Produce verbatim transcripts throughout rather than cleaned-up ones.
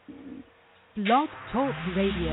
Blog Talk Radio.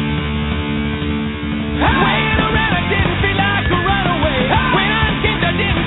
Wait around, I didn't feel like a runaway. When I came, I didn't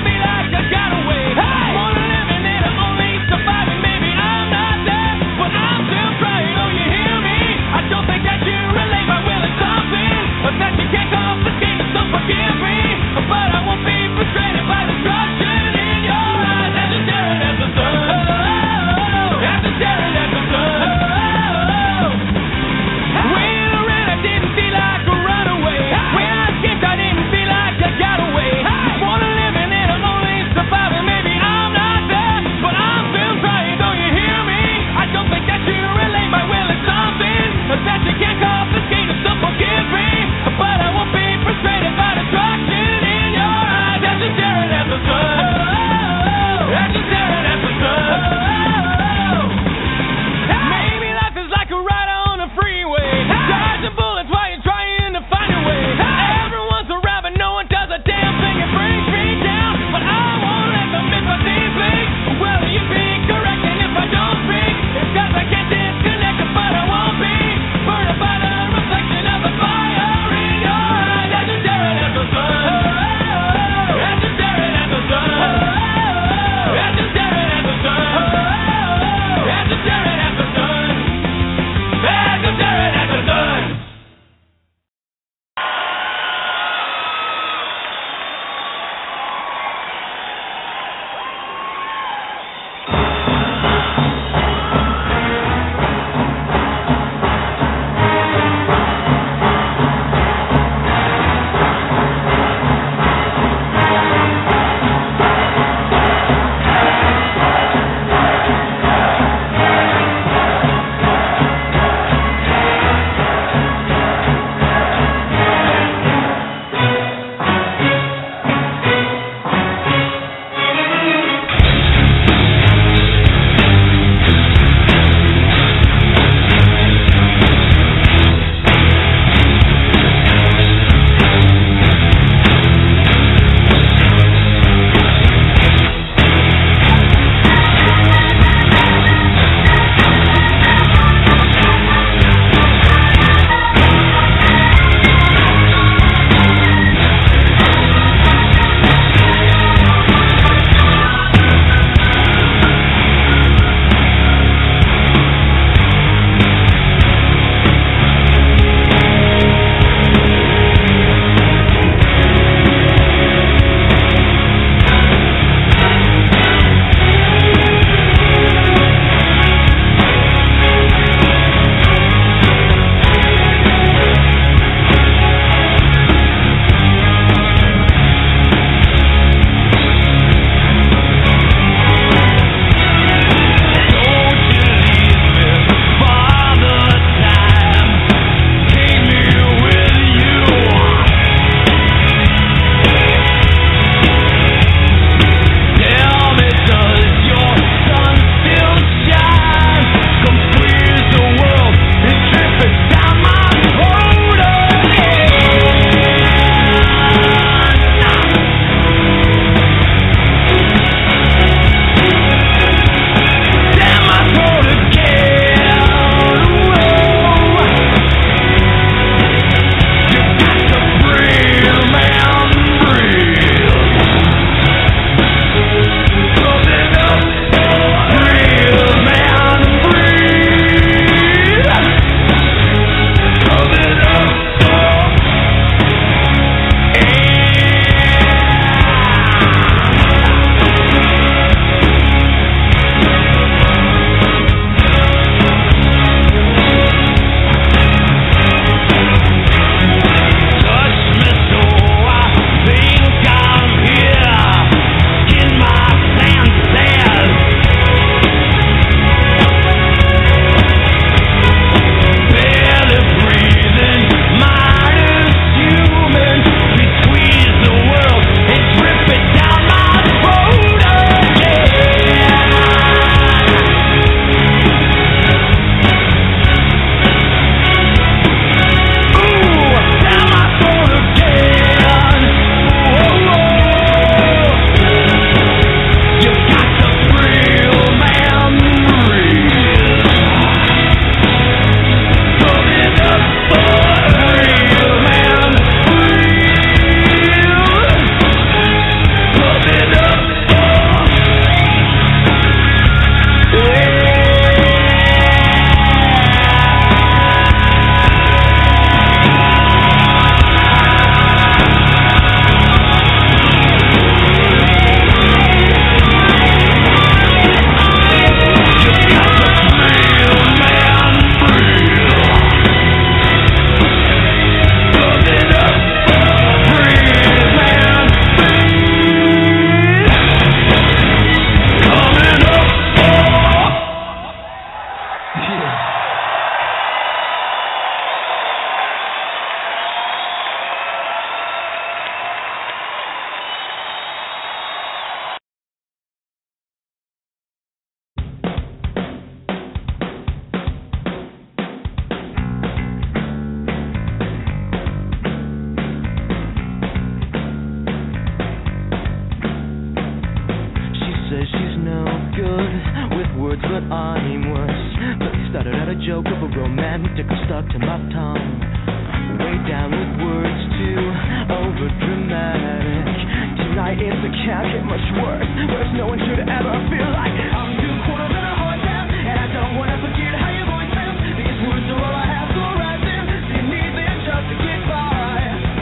stuck to my tongue. Way down with words too over dramatic. Tonight it can't get much worse. Worse no one should ever feel like I'm two quarters in a hard down, and I don't wanna forget how your voice sounds. These words are all I have to write them. You need them just to get by.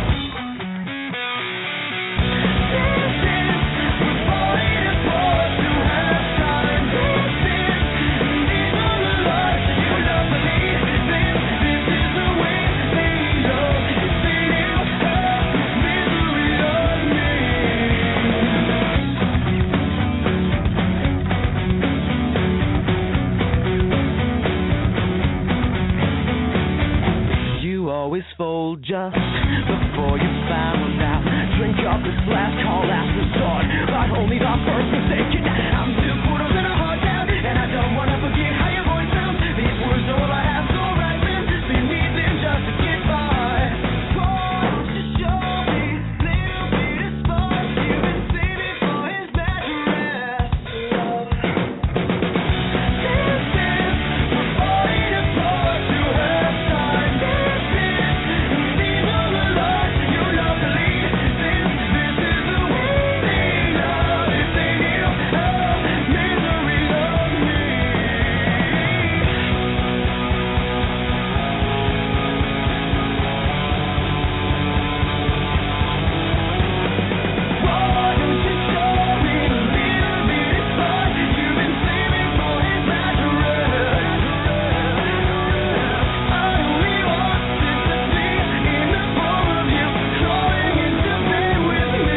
This is we're falling apart to have time. This is these are the lies that you love to lead. This this is the way they know. They knew how misery of me. You always fold just before you found out. Drink up this last call, last resort, but only the first mistake. I'm two quarters in a hard down, and I don't wanna forget how your voice sounds. These words are all I have to write them. So you need them just to get by. Won't you show me little bit of spark you've been saving for his bad rest? This is we're falling apart to have time. This is these are the lies you love to lead. This this is the way they love if they knew how misery of me. Why don't you show me a little bit of spark you've been saving for his bad rest? I only want sympathy in the form of you crawling into bed with me.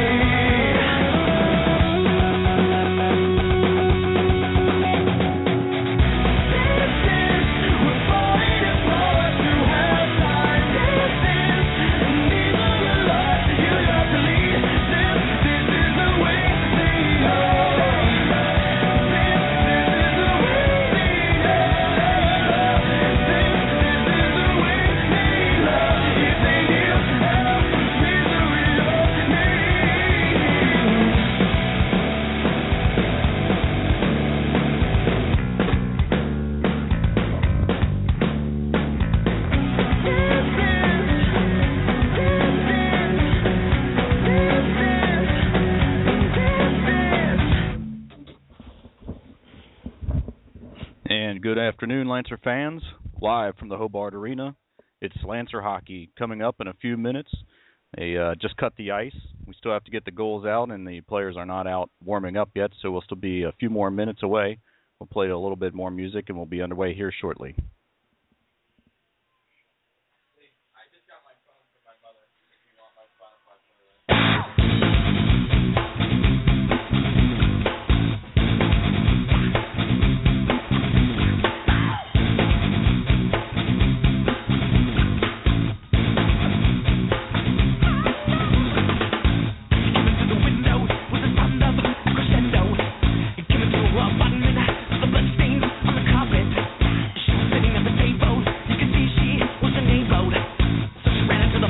This is we're falling apart to have time. This is these are the lies you love to lead. This this is the way they love. This this is the way they love. This this is the way they love if they knew how misery of me. And good afternoon, Lancer fans. Live from the Hobart Arena, it's Lancer Hockey coming up in a few minutes. They uh, just cut the ice. We still have to get the goals out, and the players are not out warming up yet, so we'll still be a few more minutes away. We'll play a little bit more music, and we'll be underway here shortly. She was sitting at the table. You could see she was enabled. So she ran into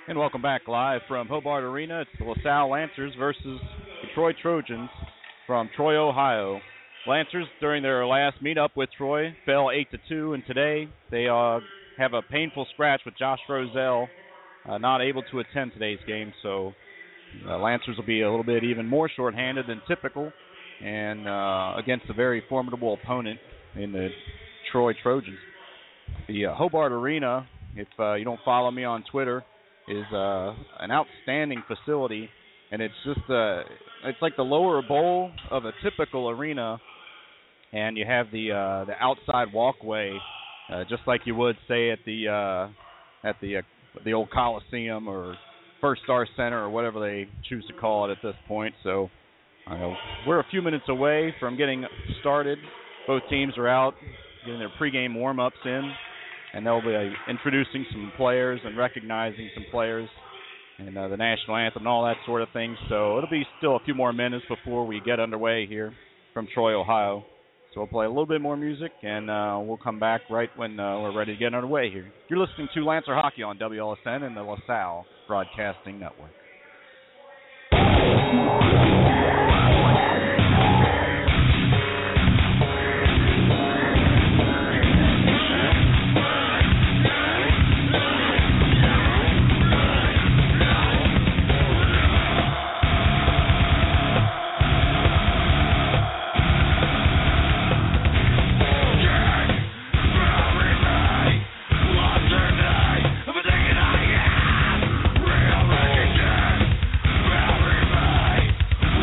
And welcome back live from Hobart Arena. It's the LaSalle Lancers versus the Troy Trojans from Troy, Ohio. Lancers, during their last meetup with Troy, fell eight to two, and today they uh, have a painful scratch with Josh Roselle, uh, not able to attend today's game. So uh, Lancers will be a little bit even more shorthanded than typical, and uh, against a very formidable opponent in the Troy Trojans. The uh, Hobart Arena, if uh, you don't follow me on Twitter, is uh, an outstanding facility, and it's just uh, it's like the lower bowl of a typical arena, and you have the uh, the outside walkway, uh, just like you would say at the uh, at the uh, the old Coliseum or First Star Center or whatever they choose to call it at this point. So uh, we're a few minutes away from getting started. Both teams are out getting their pregame warm-ups in, and they'll be uh, introducing some players and recognizing some players and uh, the national anthem and all that sort of thing. So it'll be still a few more minutes before we get underway here from Troy, Ohio. So we'll play a little bit more music, and uh, we'll come back right when uh, we're ready to get underway here. You're listening to Lancer Hockey on W L S N and the LaSalle Broadcasting Network. Real recognition,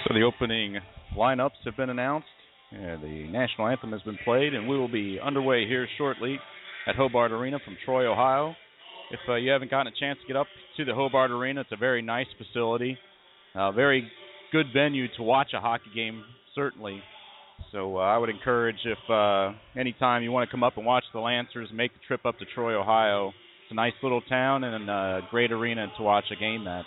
So the opening lineups have been announced. Yeah, the national anthem has been played, and we will be underway here shortly at Hobart Arena from Troy, Ohio. If uh, you haven't gotten a chance to get up to the Hobart Arena, it's a very nice facility, a very good venue to watch a hockey game, certainly. So uh, I would encourage, if uh, anytime you want to come up and watch the Lancers, make the trip up to Troy, Ohio. It's a nice little town and a great arena to watch a game at.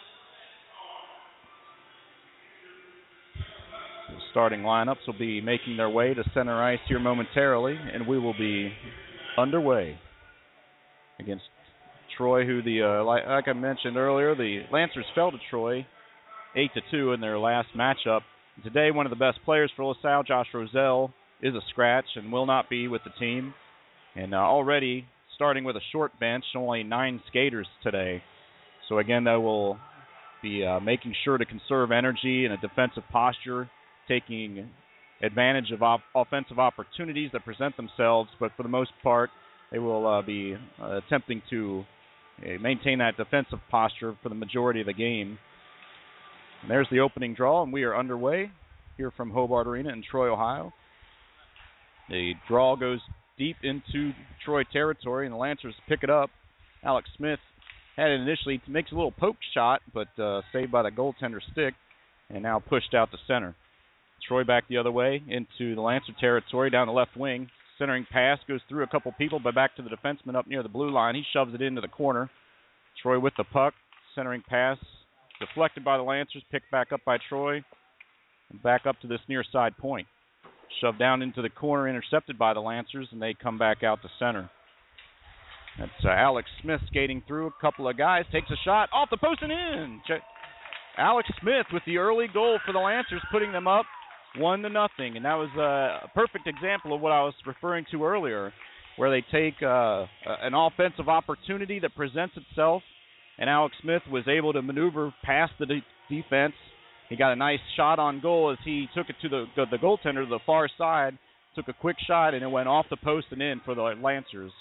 The starting lineups will be making their way to center ice here momentarily, and we will be underway against Troy, who the uh, like, like I mentioned earlier, the Lancers fell to Troy eight to two in their last matchup. Today, one of the best players for LaSalle, Josh Roselle, is a scratch and will not be with the team. And uh, already starting with a short bench, only nine skaters today. So again, they will be uh, making sure to conserve energy and a defensive posture, taking advantage of op- offensive opportunities that present themselves. But for the most part, they will uh, be uh, attempting to uh, maintain that defensive posture for the majority of the game. And there's the opening draw, and we are underway here from Hobart Arena in Troy, Ohio. The draw goes deep into Troy territory, and the Lancers pick it up. Alex Smith had it initially, makes a little poke shot, but uh, saved by the goaltender stick, and now pushed out to center. Troy back the other way into the Lancer territory down the left wing. Centering pass goes through a couple people, but back to the defenseman up near the blue line. He shoves it into the corner. Troy with the puck. Centering pass deflected by the Lancers, picked back up by Troy, and back up to this near side point. Shoved down into the corner, intercepted by the Lancers, and they come back out to center. That's uh, Alex Smith skating through a couple of guys, takes a shot off the post and in. Ch- Alex Smith with the early goal for the Lancers, putting them up one to nothing, and that was uh, a perfect example of what I was referring to earlier, where they take uh, an offensive opportunity that presents itself, and Alex Smith was able to maneuver past the de- defense. He got a nice shot on goal as he took it to the, the the goaltender to the far side, took a quick shot, and it went off the post and in for the Lancers.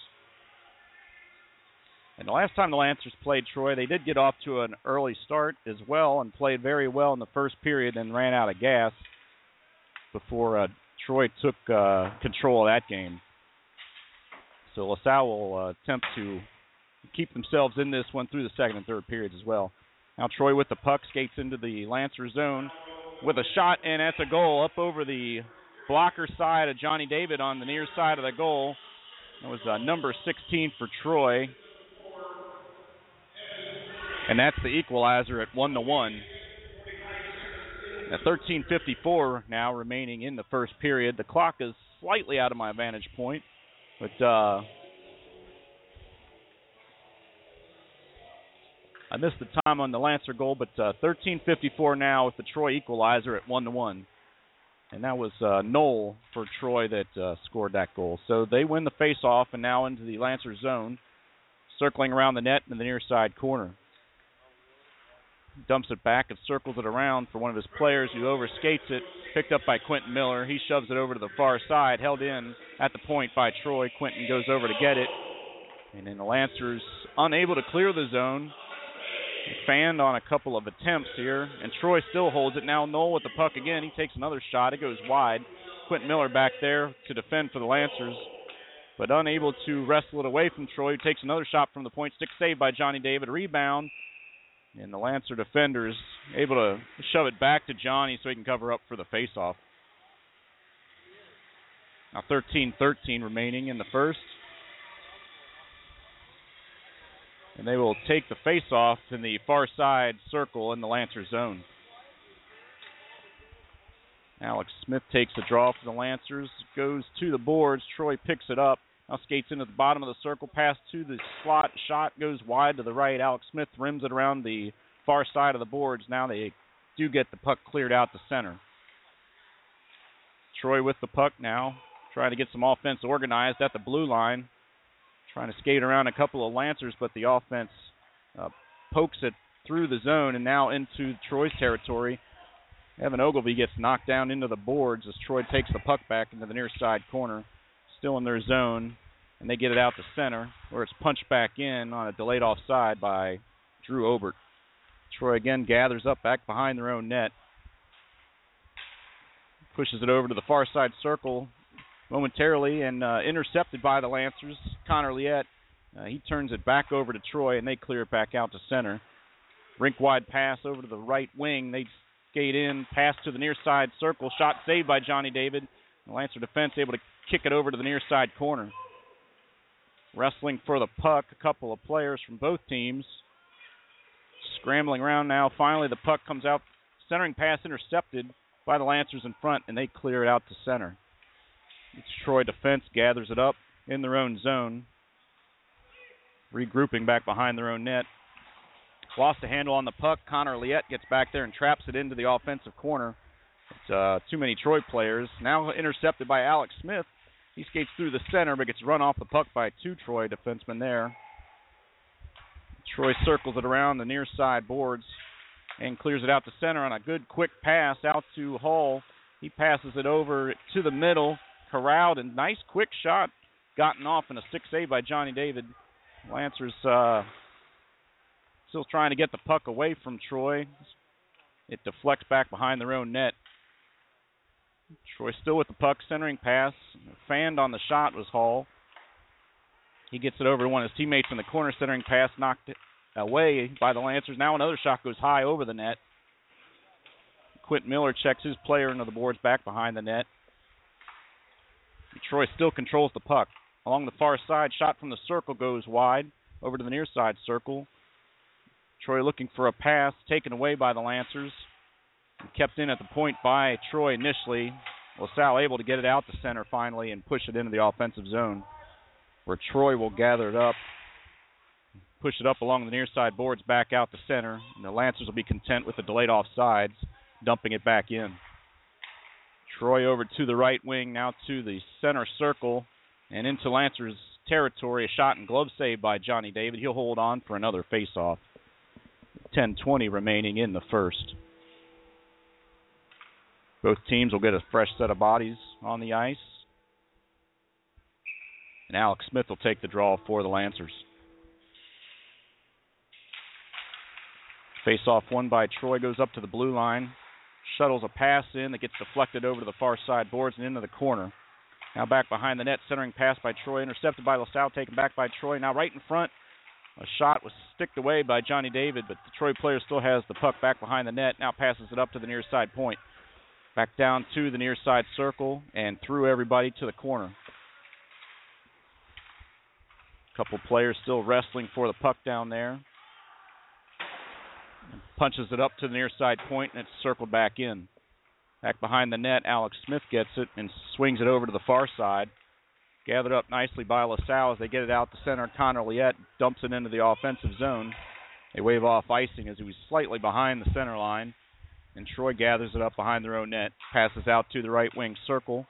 And the last time the Lancers played Troy, they did get off to an early start as well and played very well in the first period and ran out of gas before uh, Troy took uh, control of that game. So LaSalle will uh, attempt to keep themselves in this one through the second and third periods as well. Now Troy with the puck skates into the Lancer zone with a shot, and that's a goal up over the blocker side of Johnny David on the near side of the goal. That was uh, number sixteen for Troy. And that's the equalizer at one to one. At thirteen fifty-four now remaining in the first period. The clock is slightly out of my vantage point, but uh, I missed the time on the Lancer goal, but uh, thirteen fifty-four now with the Troy equalizer at one to one. And that was uh, Knoll for Troy that uh, scored that goal. So they win the face-off and now into the Lancer zone, circling around the net in the near side corner. Dumps it back and circles it around for one of his players who overskates it, picked up by Quentin Miller. He shoves it over to the far side, held in at the point by Troy. Quentin goes over to get it. And then the Lancers unable to clear the zone. Fanned on a couple of attempts here, and Troy still holds it. Now Knoll with the puck again. He takes another shot. It goes wide. Quentin Miller back there to defend for the Lancers, but unable to wrestle it away from Troy. He takes another shot from the point. Stick saved by Johnny David. Rebound, and the Lancer defenders able to shove it back to Johnny so he can cover up for the faceoff. Now thirteen thirteen remaining in the first. And they will take the face-off in the far side circle in the Lancer zone. Alex Smith takes the draw for the Lancers, goes to the boards. Troy picks it up. Now skates into the bottom of the circle, pass to the slot. Shot goes wide to the right. Alex Smith rims it around the far side of the boards. Now they do get the puck cleared out to center. Troy with the puck now, trying to get some offense organized at the blue line. Trying to skate around a couple of Lancers, but the offense uh, pokes it through the zone and now into Troy's territory. Evan Ogilvie gets knocked down into the boards as Troy takes the puck back into the near side corner. Still in their zone, and they get it out to center, where it's punched back in on a delayed offside by Drew Obert. Troy again gathers up back behind their own net. Pushes it over to the far side circle momentarily and uh, intercepted by the Lancers. Connor Liette, uh, he turns it back over to Troy, and they clear it back out to center. Rink-wide pass over to the right wing. They skate in, pass to the near side circle. Shot saved by Johnny David. The Lancer defense able to kick it over to the near side corner. Wrestling for the puck, a couple of players from both teams. Scrambling around now. Finally, the puck comes out. Centering pass intercepted by the Lancers in front, and they clear it out to center. The Troy defense gathers it up in their own zone. Regrouping back behind their own net. Lost a handle on the puck. Connor Liette gets back there and traps it into the offensive corner. It's uh, too many Troy players. Now intercepted by Alex Smith. He skates through the center, but gets run off the puck by two Troy defensemen there. Troy circles it around the near side boards and clears it out to center on a good quick pass out to Hall. He passes it over to the middle, corralled, and nice quick shot gotten off in a six save by Johnny David. Lancers uh, still trying to get the puck away from Troy. It deflects back behind their own net. Troy still with the puck, centering pass. Fanned on the shot was Hall. He gets it over to one of his teammates in the corner, centering pass knocked away by the Lancers. Now another shot goes high over the net. Quentin Miller checks his player into the boards back behind the net. Troy still controls the puck. Along the far side, shot from the circle goes wide over to the near side circle. Troy looking for a pass, taken away by the Lancers. Kept in at the point by Troy initially. LaSalle able to get it out to center finally and push it into the offensive zone, where Troy will gather it up, push it up along the near side boards back out to center, and the Lancers will be content with the delayed offsides, dumping it back in. Troy over to the right wing, now to the center circle, and into Lancers territory. A shot and glove save by Johnny David. He'll hold on for another face-off. ten twenty remaining in the first. Both teams will get a fresh set of bodies on the ice. And Alex Smith will take the draw for the Lancers. Face-off won by Troy, goes up to the blue line. Shuttles a pass in that gets deflected over to the far side boards and into the corner. Now back behind the net, centering pass by Troy, intercepted by LaSalle, taken back by Troy. Now right in front, a shot was sticked away by Johnny David, but the Troy player still has the puck back behind the net. Now passes it up to the near side point. Back down to the near side circle and through everybody to the corner. Couple players still wrestling for the puck down there. Punches it up to the near side point, and it's circled back in. Back behind the net, Alex Smith gets it and swings it over to the far side. Gathered up nicely by LaSalle as they get it out to center. Connor Liette dumps it into the offensive zone. They wave off icing as he was slightly behind the center line. And Troy gathers it up behind their own net. Passes out to the right wing circle.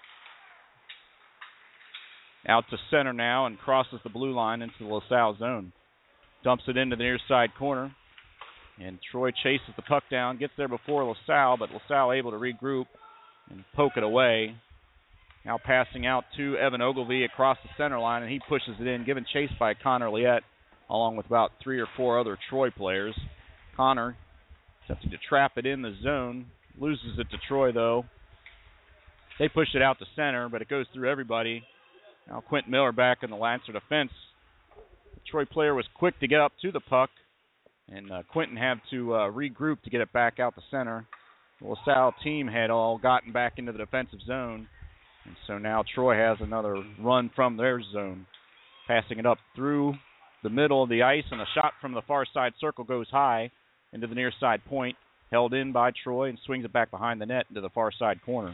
Out to center now and crosses the blue line into the LaSalle zone. Dumps it into the near side corner. And Troy chases the puck down. Gets there before LaSalle, but LaSalle able to regroup and poke it away. Now passing out to Evan Ogilvie across the center line, and he pushes it in, given chase by Connor Liette, along with about three or four other Troy players. Connor attempting to trap it in the zone. Loses it to Troy, though. They push it out to center, but it goes through everybody. Now Quentin Miller back in the Lancer defense. The Troy player was quick to get up to the puck, and uh, Quentin had to uh, regroup to get it back out to center. The LaSalle team had all gotten back into the defensive zone, and so now Troy has another run from their zone. Passing it up through the middle of the ice, and a shot from the far side circle goes high into the near side point, held in by Troy, and swings it back behind the net into the far side corner.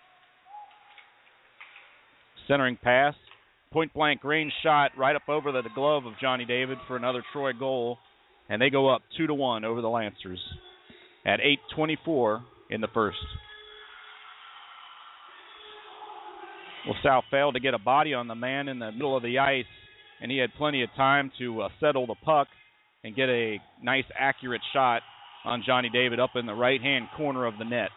Centering pass, point-blank range shot right up over the glove of Johnny David for another Troy goal, and they go up two to one over the Lancers at eight twenty-four in the first. LaSalle failed to get a body on the man in the middle of the ice, and he had plenty of time to uh, settle the puck and get a nice, accurate shot on Johnny David up in the right-hand corner of the net.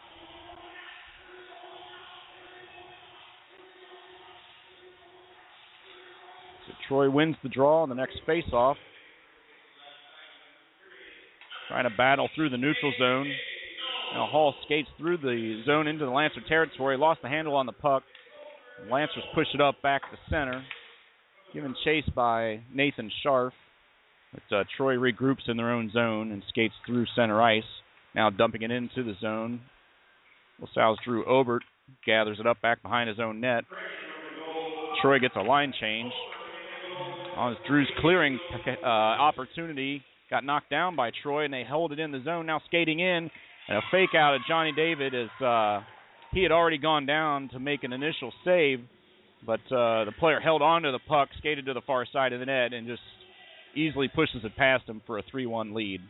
So Troy wins the draw on the next face-off. Trying to battle through the neutral zone. Now Hall skates through the zone into the Lancer territory, lost the handle on the puck. Lancers push it up back to center, given chase by Nathan Scharf. But uh, Troy regroups in their own zone and skates through center ice. Now dumping it into the zone. LaSalle's Drew Obert gathers it up back behind his own net. Troy gets a line change. On Drew's clearing uh, opportunity, got knocked down by Troy, and they hold it in the zone. Now skating in, and a fake out of Johnny David as uh, he had already gone down to make an initial save, but uh, the player held on to the puck, skated to the far side of the net, and just easily pushes it past him for a three one lead.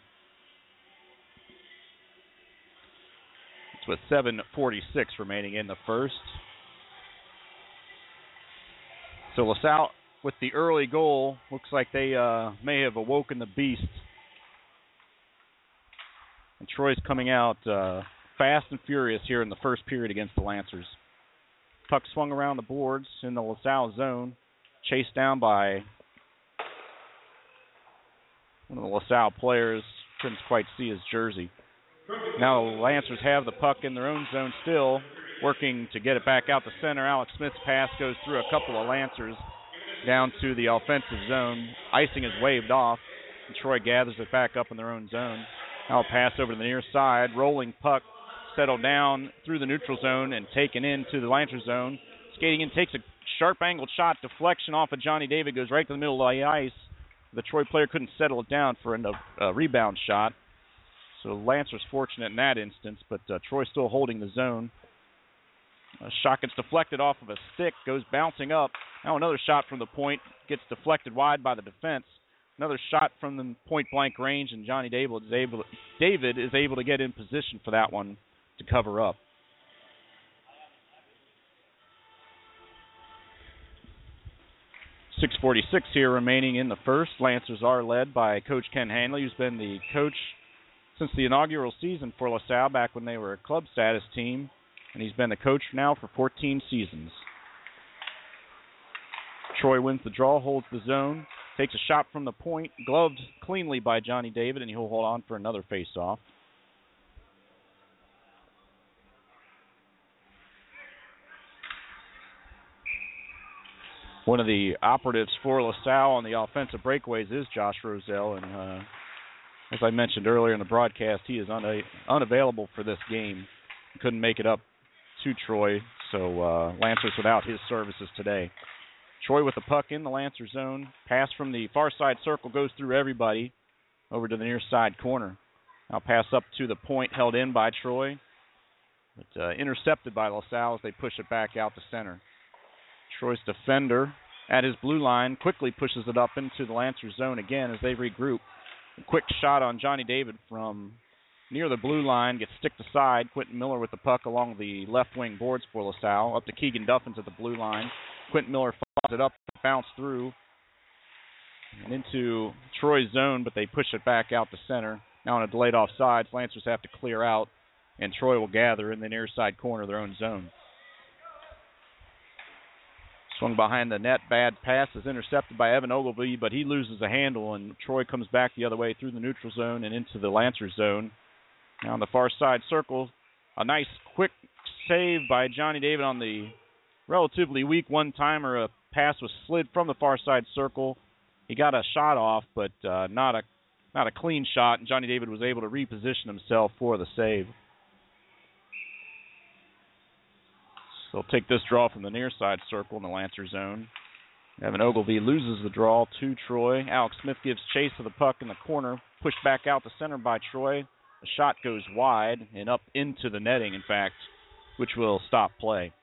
It's with seven forty-six remaining in the first. So LaSalle, with the early goal, looks like they uh, may have awoken the beast. And Troy's coming out uh, fast and furious here in the first period against the Lancers. Puck swung around the boards in the LaSalle zone, chased down by one of the LaSalle players. Couldn't quite see his jersey. Now the Lancers have the puck in their own zone still, working to get it back out the center. Alex Smith's pass goes through a couple of Lancers down to the offensive zone. Icing is waved off, and Troy gathers it back up in their own zone. Now a pass over to the near side. Rolling puck settled down through the neutral zone and taken into the Lancer zone. Skating in, takes a sharp angled shot. Deflection off of Johnny David, goes right to the middle of the ice. The Troy player couldn't settle it down for a, a rebound shot. So Lancers fortunate in that instance, but uh, Troy still holding the zone. A shot gets deflected off of a stick, goes bouncing up. Now another shot from the point gets deflected wide by the defense. Another shot from the point-blank range, and Johnny David is able, David is able to get in position for that one to cover up. six forty-six here remaining in the first. Lancers are led by Coach Ken Hanley, who's been the coach since the inaugural season for LaSalle, back when they were a club status team, and he's been the coach now for fourteen seasons. Troy wins the draw, holds the zone, takes a shot from the point, gloved cleanly by Johnny David, and he'll hold on for another face-off. One of the operatives for LaSalle on the offensive breakaways is Josh Roselle, and uh, as I mentioned earlier in the broadcast, he is una- unavailable for this game. He couldn't make it up to Troy, so uh, Lancers without his services today. Troy with the puck in the Lancer zone. Pass from the far side circle goes through everybody over to the near side corner. Now pass up to the point, held in by Troy, but uh, intercepted by LaSalle as they push it back out to center. Troy's defender at his blue line quickly pushes it up into the Lancer zone again as they regroup. A quick shot on Johnny David from near the blue line, gets sticked aside. Quentin Miller with the puck along the left wing boards for LaSalle. Up to Keegan Duffins at the blue line. Quentin Miller follows it up, bounce through, and into Troy's zone, but they push it back out to center. Now on a delayed offsides, Lancers have to clear out, and Troy will gather in the near side corner of their own zone. Swung behind the net, bad pass is intercepted by Evan Ogilvie, but he loses a handle, and Troy comes back the other way through the neutral zone and into the Lancer zone. Now on the far side circle, a nice quick save by Johnny David on the relatively weak one-timer. A pass was slid from the far side circle. He got a shot off, but uh, not a not a clean shot, and Johnny David was able to reposition himself for the save. So they'll take this draw from the near side circle in the Lancer zone. Evan Ogilvie loses the draw to Troy. Alex Smith gives chase to the puck in the corner, pushed back out to center by Troy. The shot goes wide and up into the netting, in fact, which will stop play.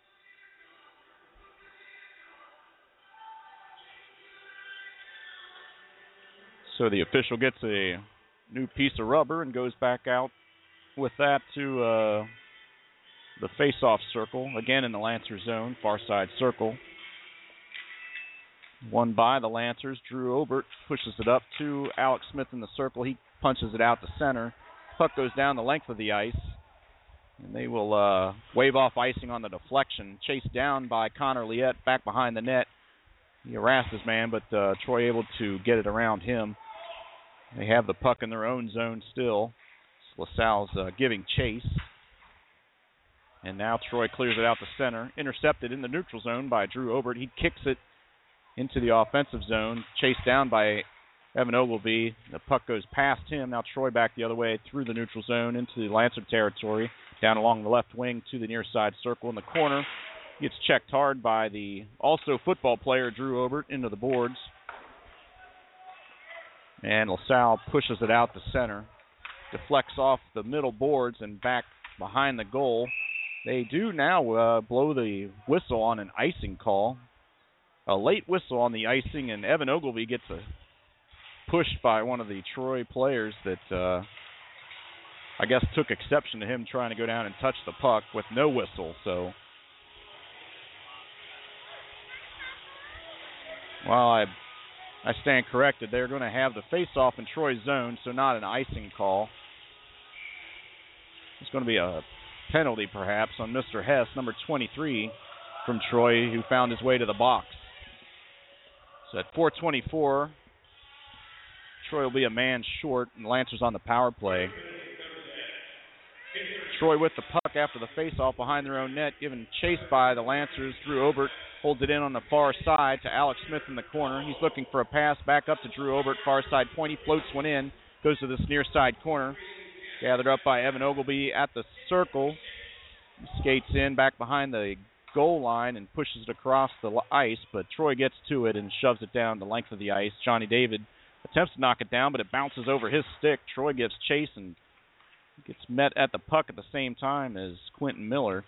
So the official gets a new piece of rubber and goes back out with that to uh, the face-off circle, again in the Lancer zone, far side circle. Won by the Lancers. Drew Obert pushes it up to Alex Smith in the circle. He punches it out to center. Puck goes down the length of the ice, and they will uh, wave off icing on the deflection. Chased down by Connor Liette back behind the net. He harassed his man, but uh, Troy able to get it around him. They have the puck in their own zone still. LaSalle's uh, giving chase. And now Troy clears it out to center. Intercepted in the neutral zone by Drew Obert. He kicks it into the offensive zone. Chased down by Evan Ogleby. The puck goes past him. Now Troy back the other way through the neutral zone into the Lancer territory. Down along the left wing to the near side circle in the corner. Gets checked hard by the also football player Drew Obert into the boards. And LaSalle pushes it out to center. Deflects off the middle boards and back behind the goal. They do now uh, blow the whistle on an icing call. A late whistle on the icing, and Evan Ogleby gets a pushed by one of the Troy players that uh, I guess took exception to him trying to go down and touch the puck with no whistle. So while I I stand corrected, they're going to have the face-off in Troy's zone, so not an icing call. It's going to be a penalty, perhaps, on Mister Hess, number twenty-three from Troy, who found his way to the box. So at four twenty-four, Troy will be a man short, and Lancers on the power play. Troy with the puck after the face-off behind their own net, given chase by the Lancers. Drew Obert holds it in on the far side to Alex Smith in the corner. He's looking for a pass back up to Drew Obert, far side point. He floats one in, goes to this near side corner. Gathered up by Evan Ogleby at the circle. He skates in back behind the goal line and pushes it across the ice, but Troy gets to it and shoves it down the length of the ice. Johnny David attempts to knock it down, but it bounces over his stick. Troy gives chase and gets met at the puck at the same time as Quentin Miller.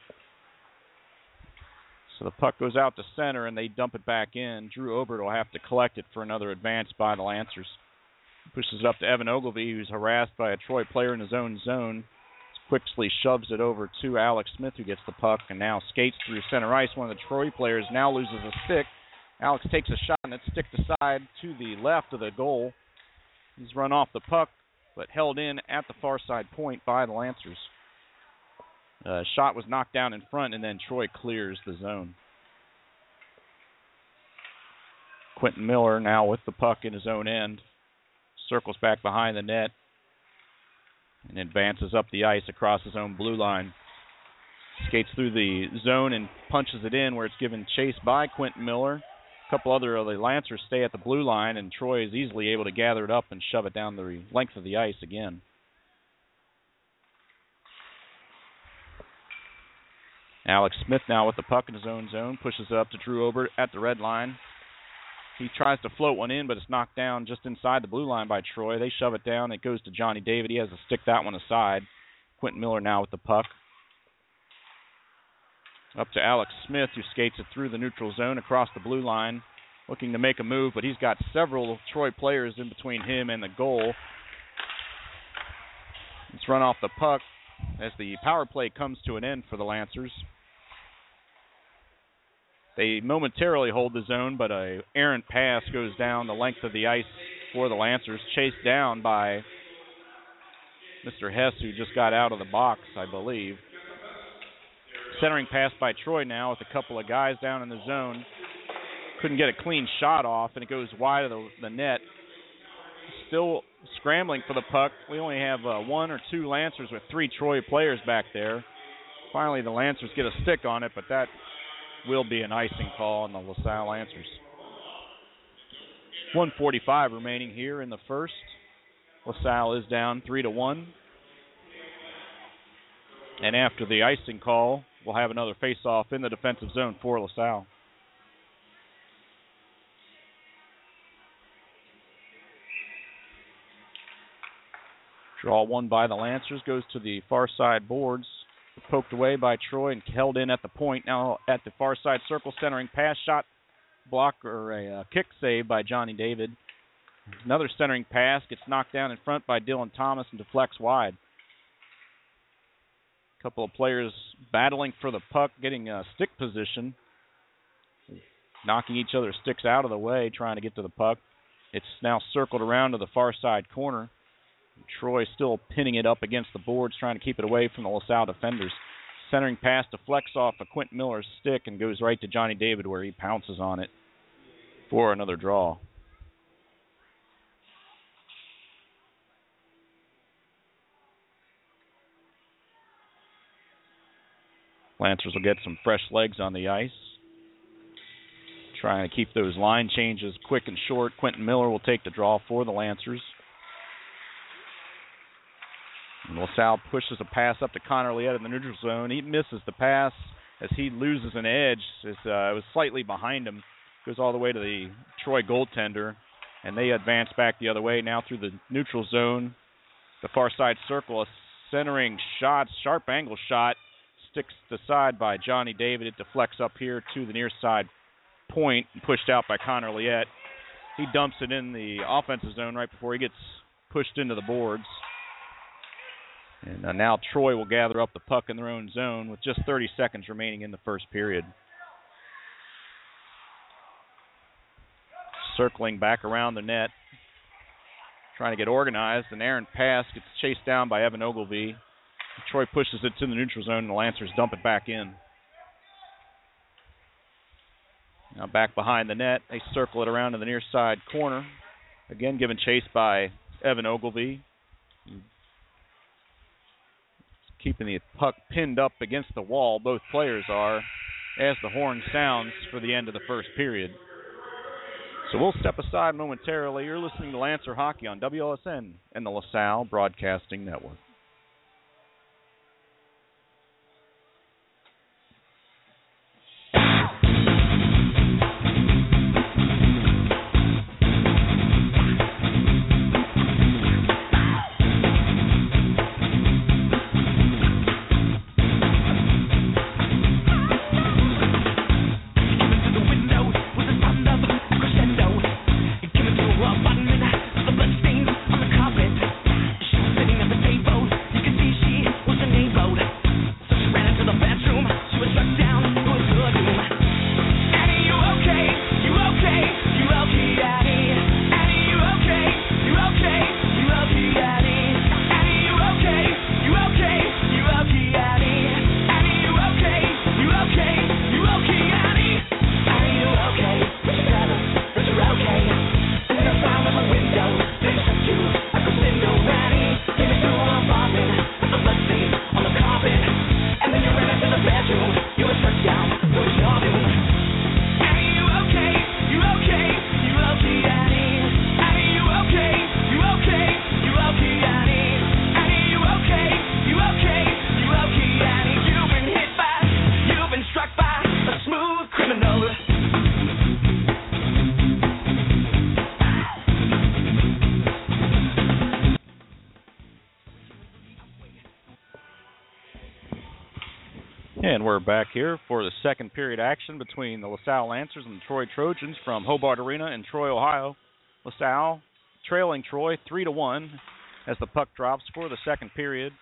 So the puck goes out to center, and they dump it back in. Drew Obert will have to collect it for another advance by the Lancers. Pushes it up to Evan Ogleby, who's harassed by a Troy player in his own zone. Quickly shoves it over to Alex Smith, who gets the puck, and now skates through center ice. One of the Troy players now loses a stick. Alex takes a shot, and it's sticked aside to the left of the goal. He's run off the puck, but held in at the far side point by the Lancers. Uh, shot was knocked down in front, and then Troy clears the zone. Quentin Miller now with the puck in his own end. Circles back behind the net and advances up the ice across his own blue line. Skates through the zone and punches it in where it's given chase by Quentin Miller. A couple other of the Lancers stay at the blue line, and Troy is easily able to gather it up and shove it down the length of the ice again. Alex Smith now with the puck in his own zone, pushes it up to Drew Obert at the red line. He tries to float one in, but it's knocked down just inside the blue line by Troy. They shove it down. It goes to Johnny David. He has to stick that one aside. Quentin Miller now with the puck. Up to Alex Smith, who skates it through the neutral zone across the blue line, looking to make a move, but he's got several Troy players in between him and the goal. It's run off the puck as the power play comes to an end for the Lancers. They momentarily hold the zone, but a errant pass goes down the length of the ice for the Lancers, chased down by Mister Hess, who just got out of the box, I believe. Centering pass by Troy now with a couple of guys down in the zone. Couldn't get a clean shot off, and it goes wide of the, the net. Still scrambling for the puck. We only have uh, one or two Lancers with three Troy players back there. Finally, the Lancers get a stick on it, but that will be an icing call on the LaSalle Lancers. one forty-five remaining here in the first. LaSalle is down three to one. And after the icing call, we'll have another face-off in the defensive zone for LaSalle. Draw one by the Lancers, goes to the far side boards. Poked away by Troy and held in at the point. Now at the far side circle, centering pass, shot, block, or a uh, kick save by Johnny David. Another centering pass gets knocked down in front by Dylan Thomas and deflects wide. A couple of players battling for the puck, getting a stick position, knocking each other's sticks out of the way, trying to get to the puck. It's now circled around to the far side corner. Troy still pinning it up against the boards, trying to keep it away from the LaSalle defenders. Centering pass deflects off of Quentin Miller's stick and goes right to Johnny David, where he pounces on it for another draw. Lancers will get some fresh legs on the ice. Trying to keep those line changes quick and short. Quentin Miller will take the draw for the Lancers. And LaSalle pushes a pass up to Connor Liette in the neutral zone. He misses the pass as he loses an edge. It's, uh, it was slightly behind him. Goes all the way to the Troy goaltender. And they advance back the other way now through the neutral zone. The far side circle, a centering shot, sharp angle shot, sticks to the side by Johnny David. It deflects up here to the near side point, pushed out by Connor Liette. He dumps it in the offensive zone right before he gets pushed into the boards. And uh, now Troy will gather up the puck in their own zone with just thirty seconds remaining in the first period. Circling back around the net, trying to get organized. An errant pass gets chased down by Evan Ogilvie. Troy pushes it to the neutral zone, and the Lancers dump it back in. Now back behind the net, they circle it around to the near side corner. Again given chase by Evan Ogilvie. Keeping the puck pinned up against the wall, both players are, as the horn sounds for the end of the first period. So we'll step aside momentarily. You're listening to Lancer Hockey on W L S N and the LaSalle Broadcasting Network. And we're back here for the second period action between the LaSalle Lancers and the Troy Trojans from Hobart Arena in Troy, Ohio. LaSalle trailing Troy three to one as the puck drops for the second period.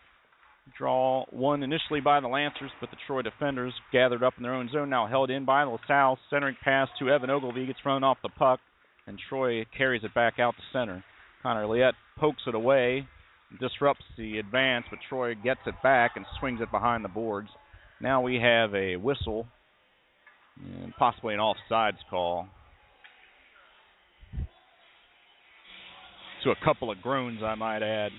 Draw won initially by the Lancers, but the Troy defenders gathered up in their own zone, now held in by LaSalle. Centering pass to Evan Ogilvie, gets run off the puck, and Troy carries it back out to center. Connor Liette pokes it away, disrupts the advance, but Troy gets it back and swings it behind the boards. Now we have a whistle and possibly an offsides call. To a couple of groans, I might add.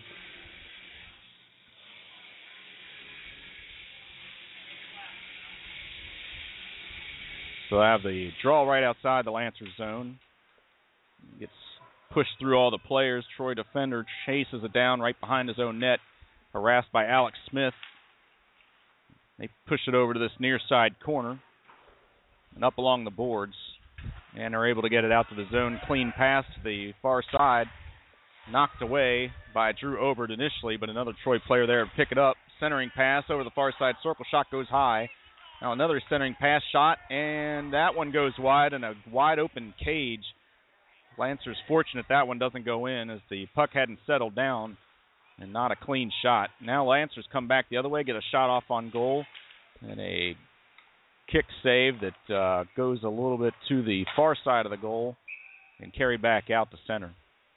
So I have the draw right outside the Lancers zone. Gets pushed through all the players. Troy defender chases it down right behind his own net, harassed by Alex Smith. They push it over to this near side corner and up along the boards, and are able to get it out to the zone. Clean pass to the far side, knocked away by Drew Obert initially, but another Troy player there to pick it up. Centering pass over the far side circle, shot goes high. Now another centering pass shot, and that one goes wide in a wide open cage. Lancers fortunate that one doesn't go in as the puck hadn't settled down. And not a clean shot. Now Lancers come back the other way, get a shot off on goal, and a kick save that uh, goes a little bit to the far side of the goal and carried back out to center.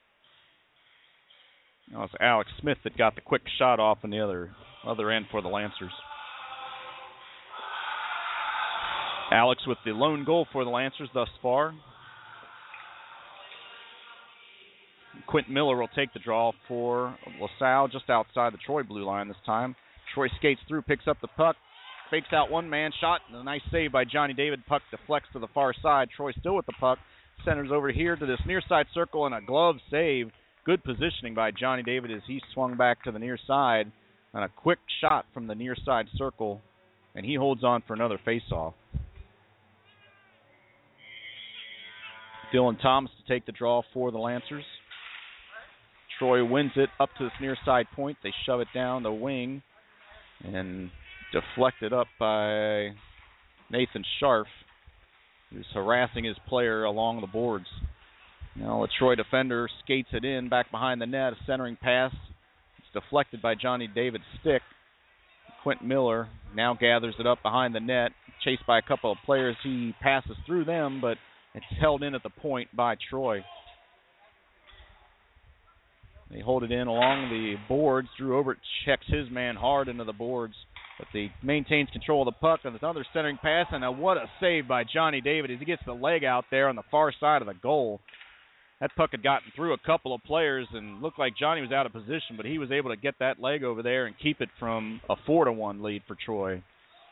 Now it's Alex Smith that got the quick shot off on the other other end for the Lancers. Alex with the lone goal for the Lancers thus far. Quentin Miller will take the draw for LaSalle just outside the Troy blue line this time. Troy skates through, picks up the puck, fakes out one man, shot, and a nice save by Johnny David. Puck deflects to the far side. Troy still with the puck. Centers over here to this near side circle, and a glove save. Good positioning by Johnny David as he swung back to the near side. And a quick shot from the near side circle, and he holds on for another faceoff. Dylan Thomas to take the draw for the Lancers. Troy wins it up to this near side point. They shove it down the wing and deflected up by Nathan Scharf, who's harassing his player along the boards. Now a Troy defender skates it in back behind the net, a centering pass. It's deflected by Johnny David's stick. Quentin Miller now gathers it up behind the net, chased by a couple of players. He passes through them, but it's held in at the point by Troy. They hold it in along the boards. Drew Obert checks his man hard into the boards, but he maintains control of the puck. And another centering pass, and a, what a save by Johnny David as he gets the leg out there on the far side of the goal. That puck had gotten through a couple of players and looked like Johnny was out of position, but he was able to get that leg over there and keep it from a four to one lead for Troy.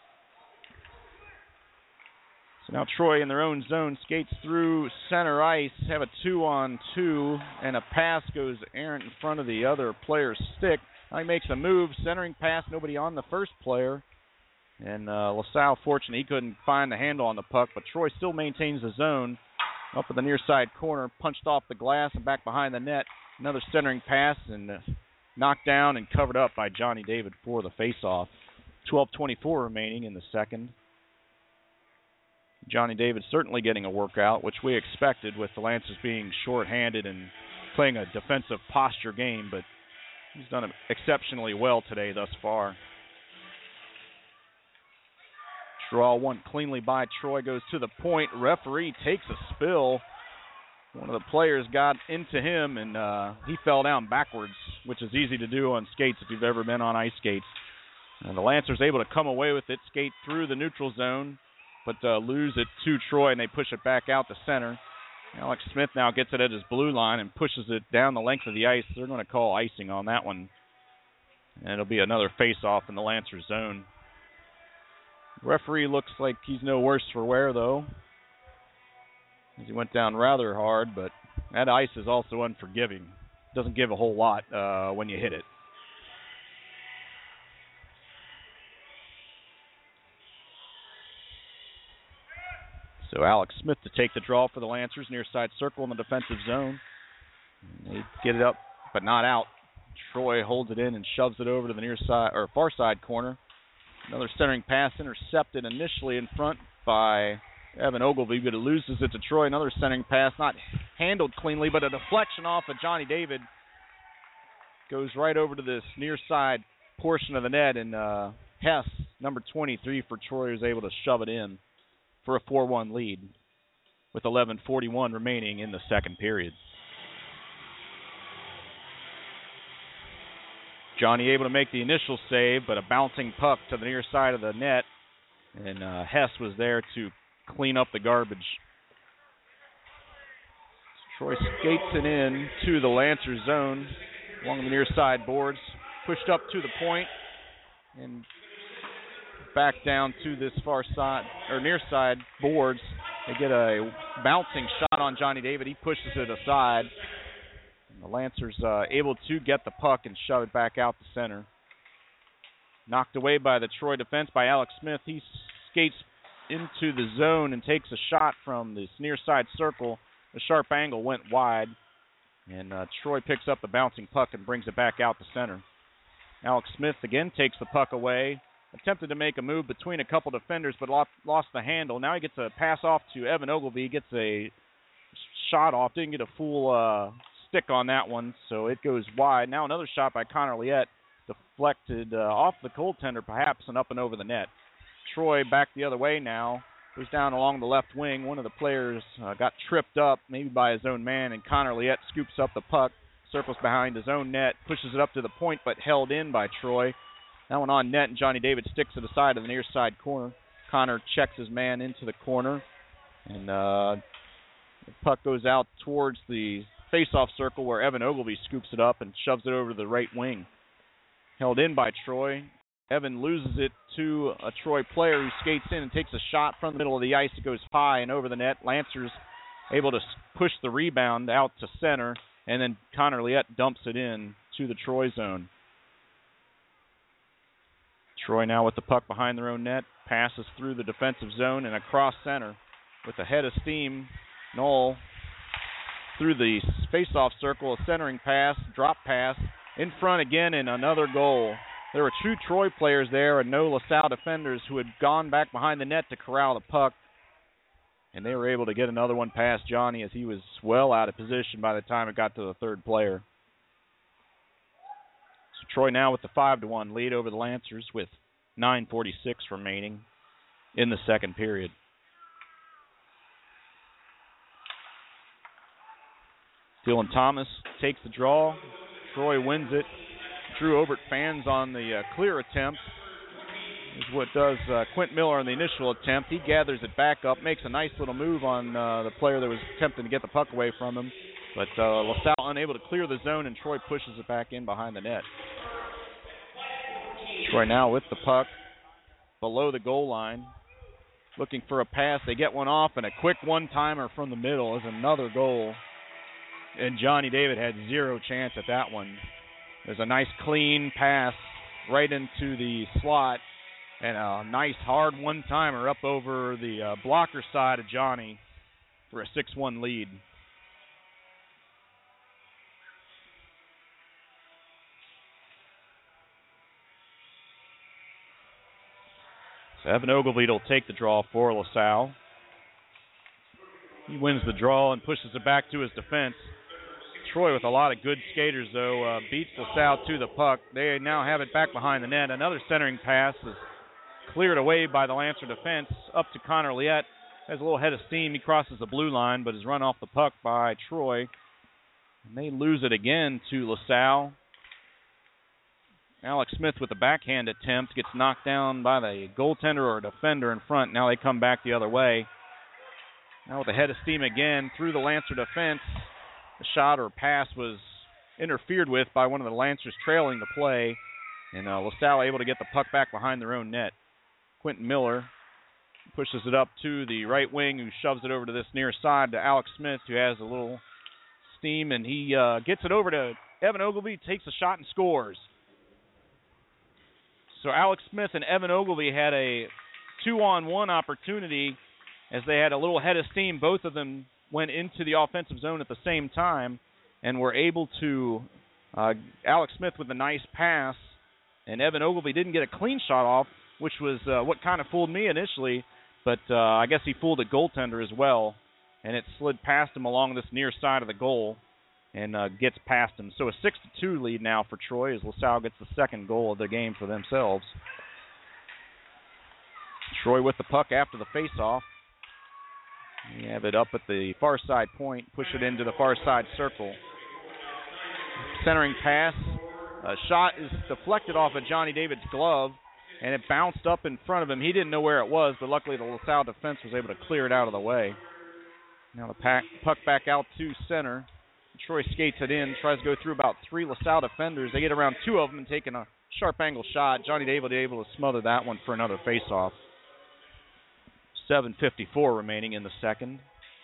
So now Troy in their own zone skates through center ice, have a two-on-two, and a pass goes errant in front of the other player's stick. Now he makes a move, centering pass, nobody on the first player. And uh, LaSalle, fortunately, he couldn't find the handle on the puck, but Troy still maintains the zone. Up at the near side corner, punched off the glass and back behind the net. Another centering pass and uh, knocked down and covered up by Johnny David for the faceoff. twelve twenty-four remaining in the second. Johnny David certainly getting a workout, which we expected with the Lancers being shorthanded and playing a defensive posture game, but he's done it exceptionally well today thus far. Draw one cleanly by Troy, goes to the point. Referee takes a spill. One of the players got into him, and uh, he fell down backwards, which is easy to do on skates if you've ever been on ice skates. And the Lancers able to come away with it, skate through the neutral zone, but uh, lose it to Troy, and they push it back out to center. Alex Smith now gets it at his blue line and pushes it down the length of the ice. They're going to call icing on that one, and it'll be another face-off in the Lancers zone. Referee looks like he's no worse for wear, though, as he went down rather hard, but that ice is also unforgiving. Doesn't give a whole lot uh, when you hit it. So Alex Smith to take the draw for the Lancers, near side circle in the defensive zone. And they get it up, but not out. Troy holds it in and shoves it over to the near side or far side corner. Another centering pass intercepted initially in front by Evan Ogilvie, but it loses it to Troy. Another centering pass, not handled cleanly, but a deflection off of Johnny David. Goes right over to this near side portion of the net, and uh, Hess, number twenty-three for Troy, is able to shove it in for a four one lead with eleven forty-one remaining in the second period. Johnny able to make the initial save, but a bouncing puck to the near side of the net, and uh, Hess was there to clean up the garbage. Troy skates it in to the Lancers zone along the near side boards, pushed up to the point, and back down to this far side or near side boards. They get a bouncing shot on Johnny David. He pushes it aside. The Lancers uh, able to get the puck and shove it back out the center. Knocked away by the Troy defense by Alex Smith. He skates into the zone and takes a shot from this near side circle. The sharp angle went wide, and uh, Troy picks up the bouncing puck and brings it back out the center. Alex Smith again takes the puck away. Attempted to make a move between a couple defenders, but lost, lost the handle. Now he gets a pass off to Evan Ogilvie. He gets a shot off. Didn't get a full uh, stick on that one, so it goes wide. Now another shot by Connor Liette, deflected uh, off the goaltender perhaps and up and over the net. Troy back the other way now. Goes down along the left wing. One of the players uh, got tripped up, maybe by his own man, and Connor Liette scoops up the puck, circles behind his own net, pushes it up to the point, but held in by Troy. That one on net, and Johnny David sticks to the side of the near side corner. Connor checks his man into the corner, and uh, the puck goes out towards the face-off circle where Evan Ogilvie scoops it up and shoves it over to the right wing. Held in by Troy. Evan loses it to a Troy player who skates in and takes a shot from the middle of the ice. It goes high and over the net. Lancers able to push the rebound out to center, and then Connor Liette dumps it in to the Troy zone. Troy now with the puck behind their own net, passes through the defensive zone and across center with a head of steam. Knoll through the face-off circle, a centering pass, drop pass, in front again, and another goal. There were two Troy players there and no LaSalle defenders who had gone back behind the net to corral the puck, and they were able to get another one past Johnny as he was well out of position by the time it got to the third player. So Troy now with the five to one lead over the Lancers with nine forty-six remaining in the second period. Dylan Thomas takes the draw. Troy wins it. Drew Obert fans on the uh, clear attempt. Is what does uh, Quint Miller on the initial attempt. He gathers it back up, makes a nice little move on uh, the player that was attempting to get the puck away from him. But uh, LaSalle unable to clear the zone, and Troy pushes it back in behind the net. Troy now with the puck below the goal line, looking for a pass. They get one off, and a quick one-timer from the middle is another goal. And Johnny David had zero chance at that one. There's a nice clean pass right into the slot, and a nice hard one-timer up over the uh, blocker side of Johnny for a six one lead. So Evan Ogilvie will take the draw for LaSalle. He wins the draw and pushes it back to his defense. Troy with a lot of good skaters, though, uh, beats LaSalle to the puck. They now have it back behind the net. Another centering pass is cleared away by the Lancer defense up to Connor Liette. Has a little head of steam. He crosses the blue line, but is run off the puck by Troy. And they lose it again to LaSalle. Alex Smith with a backhand attempt gets knocked down by the goaltender or defender in front. Now they come back the other way. Now with a head of steam again through the Lancer defense. The shot or pass was interfered with by one of the Lancers trailing the play, and uh, LaSalle able to get the puck back behind their own net. Quentin Miller pushes it up to the right wing, who shoves it over to this near side to Alex Smith, who has a little steam, and he uh, gets it over to Evan Ogilvie, takes a shot and scores. So Alex Smith and Evan Ogilvie had a two-on-one opportunity as they had a little head of steam. Both of them went into the offensive zone at the same time and were able to, uh, Alex Smith with a nice pass, and Evan Ogilvie didn't get a clean shot off, which was uh, what kind of fooled me initially, but uh, I guess he fooled the goaltender as well, and it slid past him along this near side of the goal and uh, gets past him. So a six to two lead now for Troy as LaSalle gets the second goal of the game for themselves. Troy with the puck after the face-off. We have it up at the far side point, push it into the far side circle. Centering pass. A shot is deflected off of Johnny David's glove, and it bounced up in front of him. He didn't know where it was, but luckily the LaSalle defense was able to clear it out of the way. Now the pack, puck back out to center. Troy skates it in, tries to go through about three LaSalle defenders. They get around two of them and taking a sharp angle shot. Johnny David able to smother that one for another face-off. seven fifty-four remaining in the second.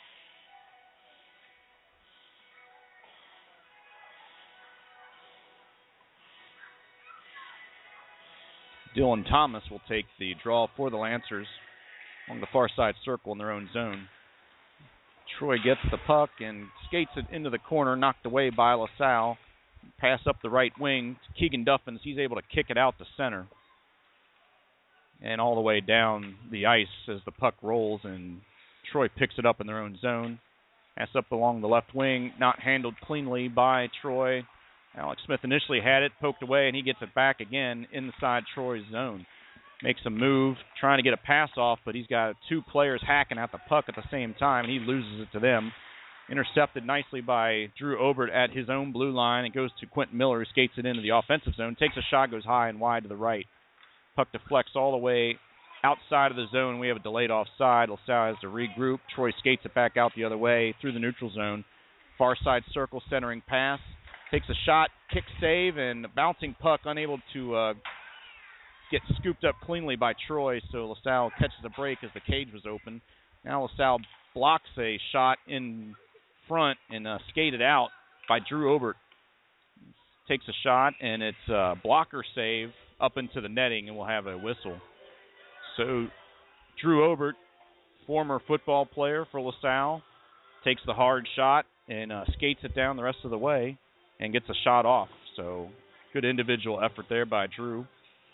Dylan Thomas will take the draw for the Lancers on the far side circle in their own zone. Troy gets the puck and skates it into the corner, knocked away by LaSalle. Pass up the right wing to Keegan Duffins. He's able to kick it out to center. And all the way down the ice as the puck rolls, and Troy picks it up in their own zone. Pass up along the left wing, not handled cleanly by Troy. Alex Smith initially had it, poked away, and he gets it back again inside Troy's zone. Makes a move, trying to get a pass off, but he's got two players hacking at the puck at the same time, and he loses it to them. Intercepted nicely by Drew Obert at his own blue line. It goes to Quentin Miller, who skates it into the offensive zone. Takes a shot, goes high and wide to the right. Puck deflects all the way outside of the zone. We have a delayed offside. LaSalle has to regroup. Troy skates it back out the other way through the neutral zone. Far side circle, centering pass. Takes a shot, kick save, and a bouncing puck unable to uh, get scooped up cleanly by Troy, so LaSalle catches a break as the cage was open. Now LaSalle blocks a shot in front and uh, skated out by Drew Obert. Takes a shot, and it's a blocker save up into the netting, and we'll have a whistle. So Drew Obert, former football player for LaSalle, takes the hard shot and uh, skates it down the rest of the way and gets a shot off. So good individual effort there by Drew.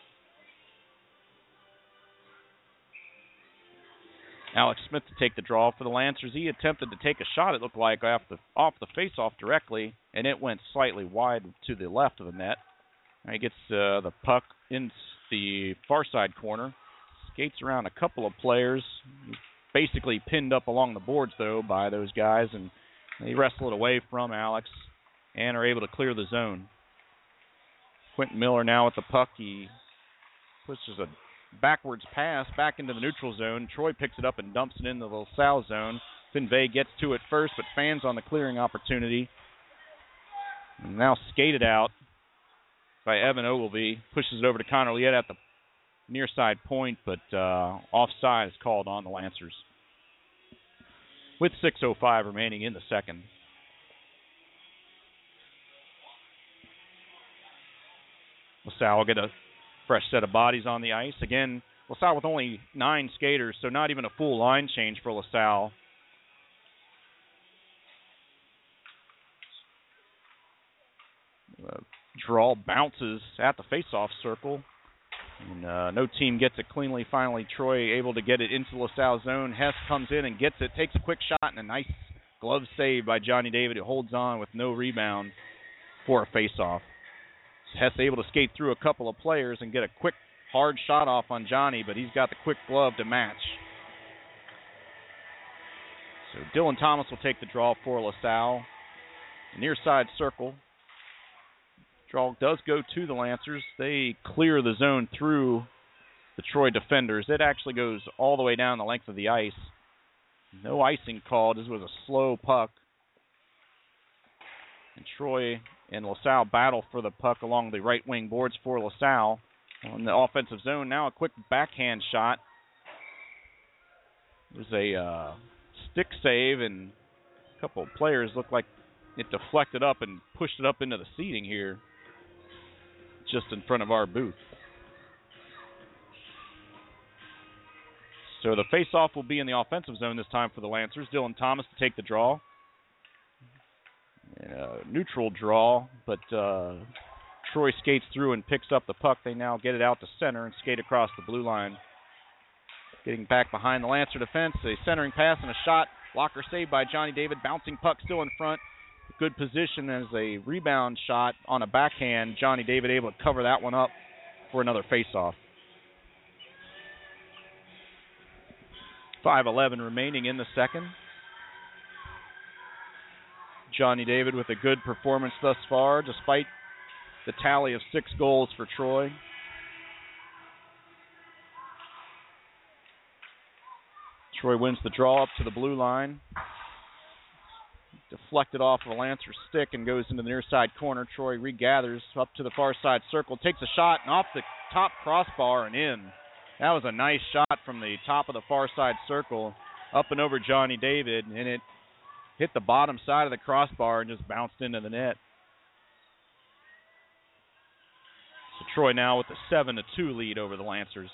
Alex Smith to take the draw for the Lancers. He attempted to take a shot, it looked like, off the off the face-off directly, and it went slightly wide to the left of the net. He gets uh, the puck in the far side corner, skates around a couple of players, basically pinned up along the boards, though, by those guys, and they wrestle it away from Alex and are able to clear the zone. Quentin Miller now with the puck. He pushes a backwards pass back into the neutral zone. Troy picks it up and dumps it into the LaSalle zone. Finvay gets to it first, but fans on the clearing opportunity. And now skated out by Evan Ogilvy. Pushes it over to Connor Liette at the near side point, but uh, offside is called on the Lancers. With six oh five remaining in the second. LaSalle will get a fresh set of bodies on the ice. Again, LaSalle with only nine skaters, so not even a full line change for LaSalle. Uh, draw bounces at the face-off circle. And uh, no team gets it cleanly. Finally, Troy able to get it into LaSalle zone. Hess comes in and gets it, takes a quick shot, and a nice glove save by Johnny David, who holds on with no rebound for a face-off. Hess able to skate through a couple of players and get a quick, hard shot off on Johnny, but he's got the quick glove to match. So Dylan Thomas will take the draw for LaSalle. Near side circle. Draw does go to the Lancers. They clear the zone through the Troy defenders. It actually goes all the way down the length of the ice. No icing called. This was a slow puck. And Troy and LaSalle battle for the puck along the right wing boards for LaSalle. On the offensive zone, now a quick backhand shot. It was a uh, stick save, and a couple of players looked like it deflected up and pushed it up into the seating here, just in front of our booth. So the face-off will be in the offensive zone this time for the Lancers. Dylan Thomas to take the draw. Uh, neutral draw, but uh, Troy skates through and picks up the puck. They now get it out to center and skate across the blue line. Getting back behind the Lancer defense, a centering pass and a shot. Blocker saved by Johnny David. Bouncing puck still in front. Good position as a rebound shot on a backhand. Johnny David able to cover that one up for another face-off. five eleven remaining in the second. Johnny David with a good performance thus far, despite the tally of six goals for Troy. Troy wins the draw up to the blue line. Deflected off of a Lancer stick and goes into the near side corner. Troy regathers up to the far side circle, takes a shot and off the top crossbar and in. That was a nice shot from the top of the far side circle up and over Johnny David, and it hit the bottom side of the crossbar and just bounced into the net. So Troy now with a seven to two lead over the Lancers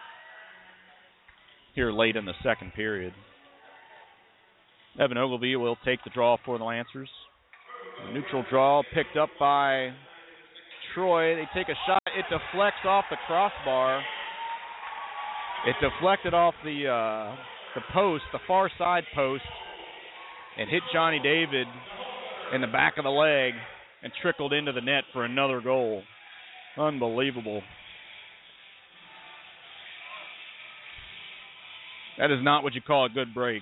here late in the second period. Evan Ogilvy will take the draw for the Lancers. A neutral draw picked up by Troy. They take a shot. It deflects off the crossbar. It deflected off the uh, the post, the far side post, and hit Johnny David in the back of the leg and trickled into the net for another goal. Unbelievable. That is not what you call a good break.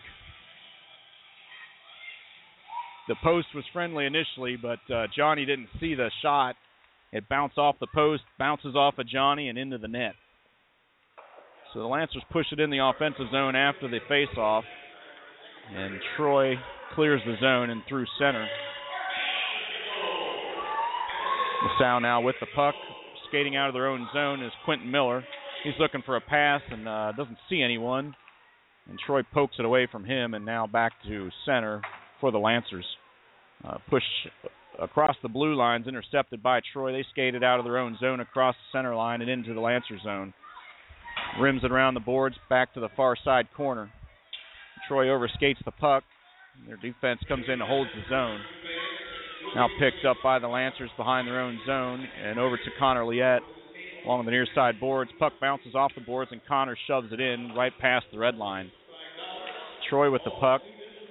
The post was friendly initially, but uh, Johnny didn't see the shot. It bounced off the post, bounces off of Johnny, and into the net. So the Lancers push it in the offensive zone after the face-off, and Troy clears the zone and through center. LaSalle now with the puck, skating out of their own zone is Quentin Miller. He's looking for a pass and uh, doesn't see anyone. And Troy pokes it away from him, and now back to center for the Lancers. Uh, push across the blue lines, intercepted by Troy. They skated out of their own zone across the center line and into the Lancer zone. Rims it around the boards, back to the far side corner. Troy overskates the puck. Their defense comes in and holds the zone. Now picked up by the Lancers behind their own zone and over to Connor Liette along the near side boards. Puck bounces off the boards and Connor shoves it in right past the red line. Troy with the puck.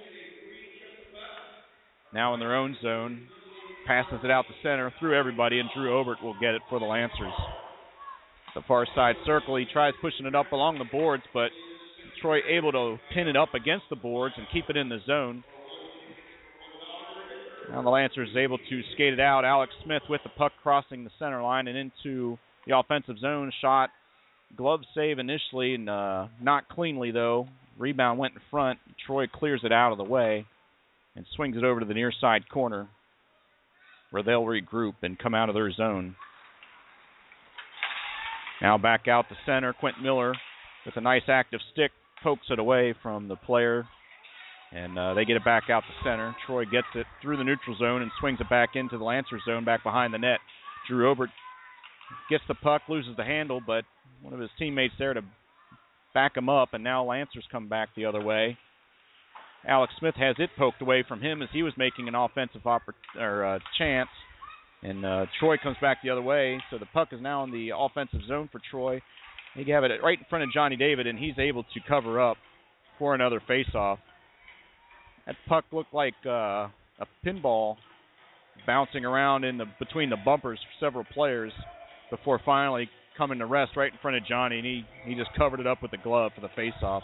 Now in their own zone. Passes it out the center through everybody, and Drew Obert will get it for the Lancers. The far side circle, he tries pushing it up along the boards, but Troy able to pin it up against the boards and keep it in the zone. Now the Lancers is able to skate it out. Alex Smith with the puck crossing the center line and into the offensive zone. Shot, glove save initially, and uh, not cleanly though. Rebound went in front. Troy clears it out of the way and swings it over to the near side corner, where they'll regroup and come out of their zone. Now back out to center. Quentin Miller with a nice active stick pokes it away from the player, and uh, they get it back out to center. Troy gets it through the neutral zone and swings it back into the Lancer zone, back behind the net. Drew Obert gets the puck, loses the handle, but one of his teammates there to back him up, and now Lancers come back the other way. Alex Smith has it poked away from him as he was making an offensive oppor- or, uh, chance. And uh, Troy comes back the other way, so the puck is now in the offensive zone for Troy. They have it right in front of Johnny David, and he's able to cover up for another faceoff. That puck looked like uh, a pinball bouncing around in the between the bumpers for several players before finally coming to rest right in front of Johnny, and he, he just covered it up with the glove for the faceoff.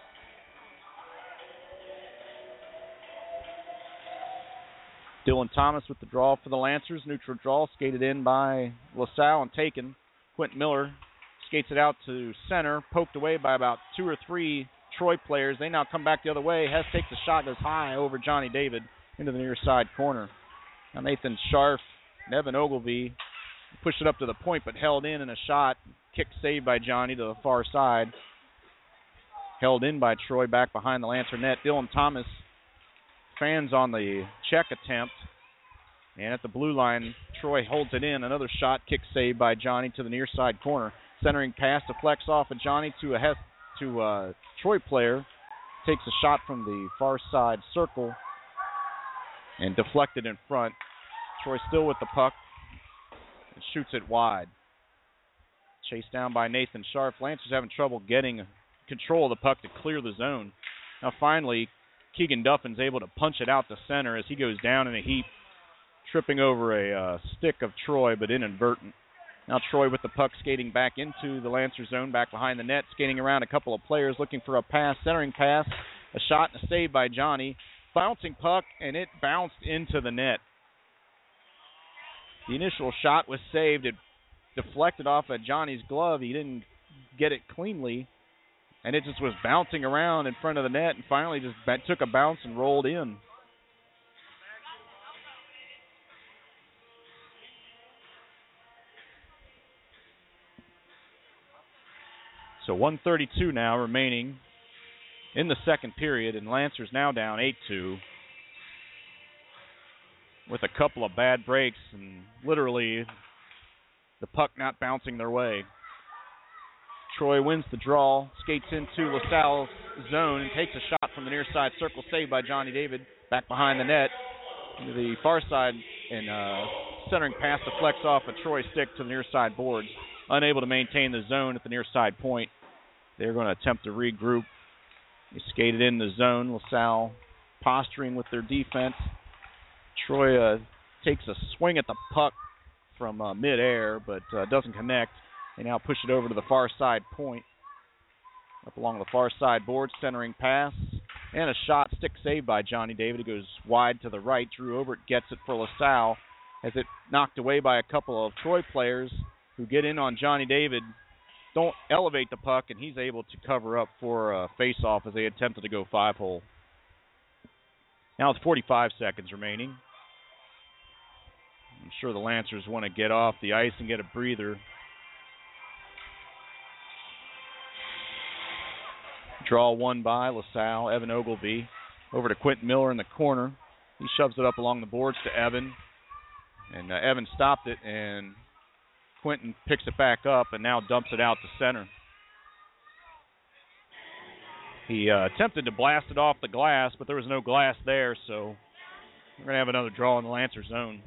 Dylan Thomas with the draw for the Lancers. Neutral draw skated in by LaSalle and taken. Quentin Miller skates it out to center, poked away by about two or three Troy players. They now come back the other way. Hess takes a shot, goes high over Johnny David into the near side corner. Now Nathan Scharf, Evan Ogilvy pushed it up to the point but held in in a shot. Kick saved by Johnny to the far side. Held in by Troy back behind the Lancer net. Dylan Thomas fans on the check attempt. And at the blue line, Troy holds it in. Another shot, kick saved by Johnny to the near side corner. Centering pass deflects off of Johnny to a Hess, to a Troy player. Takes a shot from the far side circle and deflected in front. Troy still with the puck and shoots it wide. Chased down by Nathan Scharf. Lancers having trouble getting control of the puck to clear the zone. Now finally, Keegan Duffin's able to punch it out to center as he goes down in a heap, tripping over a uh, stick of Troy, but inadvertent. Now Troy with the puck skating back into the Lancer zone, back behind the net, skating around a couple of players looking for a pass, centering pass, a shot and a save by Johnny. Bouncing puck, and it bounced into the net. The initial shot was saved. It deflected off of Johnny's glove. He didn't get it cleanly, and it just was bouncing around in front of the net and finally just took a bounce and rolled in. So one thirty-two now remaining in the second period, and Lancers now down eight two with a couple of bad breaks and literally the puck not bouncing their way. Troy wins the draw, skates into LaSalle's zone and takes a shot from the near side circle, saved by Johnny David, back behind the net into the far side, and uh, centering pass deflects off a Troy stick to the near side boards. Unable to maintain the zone at the near side point. They're going to attempt to regroup. They skated in the zone. LaSalle posturing with their defense. Troy uh, takes a swing at the puck from uh, midair, but uh, doesn't connect. They now push it over to the far side point. Up along the far side board, centering pass. And a shot, stick saved by Johnny David. It goes wide to the right. Drew Obert gets it for LaSalle as it knocked away by a couple of Troy players who get in on Johnny David. Don't elevate the puck, and he's able to cover up for a face-off as they attempted to go five-hole. Now it's forty-five seconds remaining. I'm sure the Lancers want to get off the ice and get a breather. Draw one by LaSalle. Evan Ogilvy over to Quentin Miller in the corner. He shoves it up along the boards to Evan. And uh, Evan stopped it, and Quentin picks it back up and now dumps it out to center. He uh, attempted to blast it off the glass, but there was no glass there, so we're going to have another draw in the Lancer zone.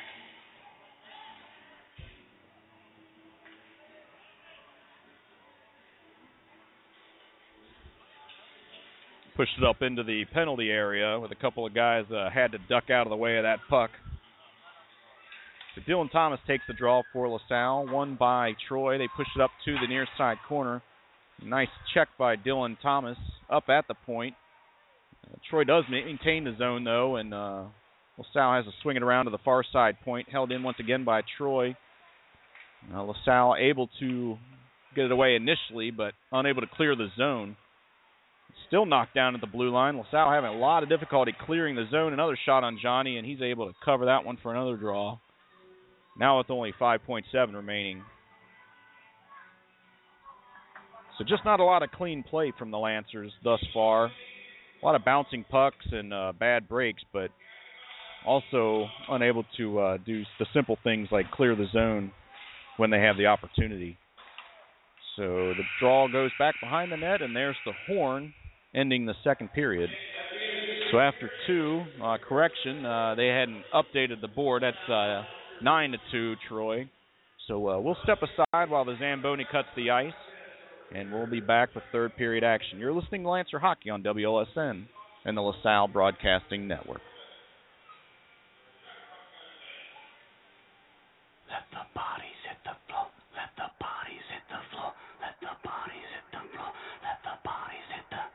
Pushed it up into the penalty area with a couple of guys uh, had to duck out of the way of that puck. So Dylan Thomas takes the draw for LaSalle. One by Troy. They push it up to the near side corner. Nice check by Dylan Thomas up at the point. Uh, Troy does maintain the zone, though, and uh, LaSalle has to swing it around to the far side point. Held in once again by Troy. Uh, LaSalle able to get it away initially, but unable to clear the zone. Still knocked down at the blue line. LaSalle having a lot of difficulty clearing the zone. Another shot on Johnny, and he's able to cover that one for another draw. Now with only five point seven remaining. So just not a lot of clean play from the Lancers thus far. A lot of bouncing pucks and uh, bad breaks, but also unable to uh, do the simple things like clear the zone when they have the opportunity. So the draw goes back behind the net, and there's the horn ending the second period. So after two, uh, correction, uh, they hadn't updated the board. That's uh, nine to two, Troy. So uh, we'll step aside while the Zamboni cuts the ice, and we'll be back with third period action. You're listening to Lancer Hockey on W L S N and the LaSalle Broadcasting Network. Let the bodies hit the floor. Let the bodies hit the floor. Let the bodies hit the floor. Let the bodies hit the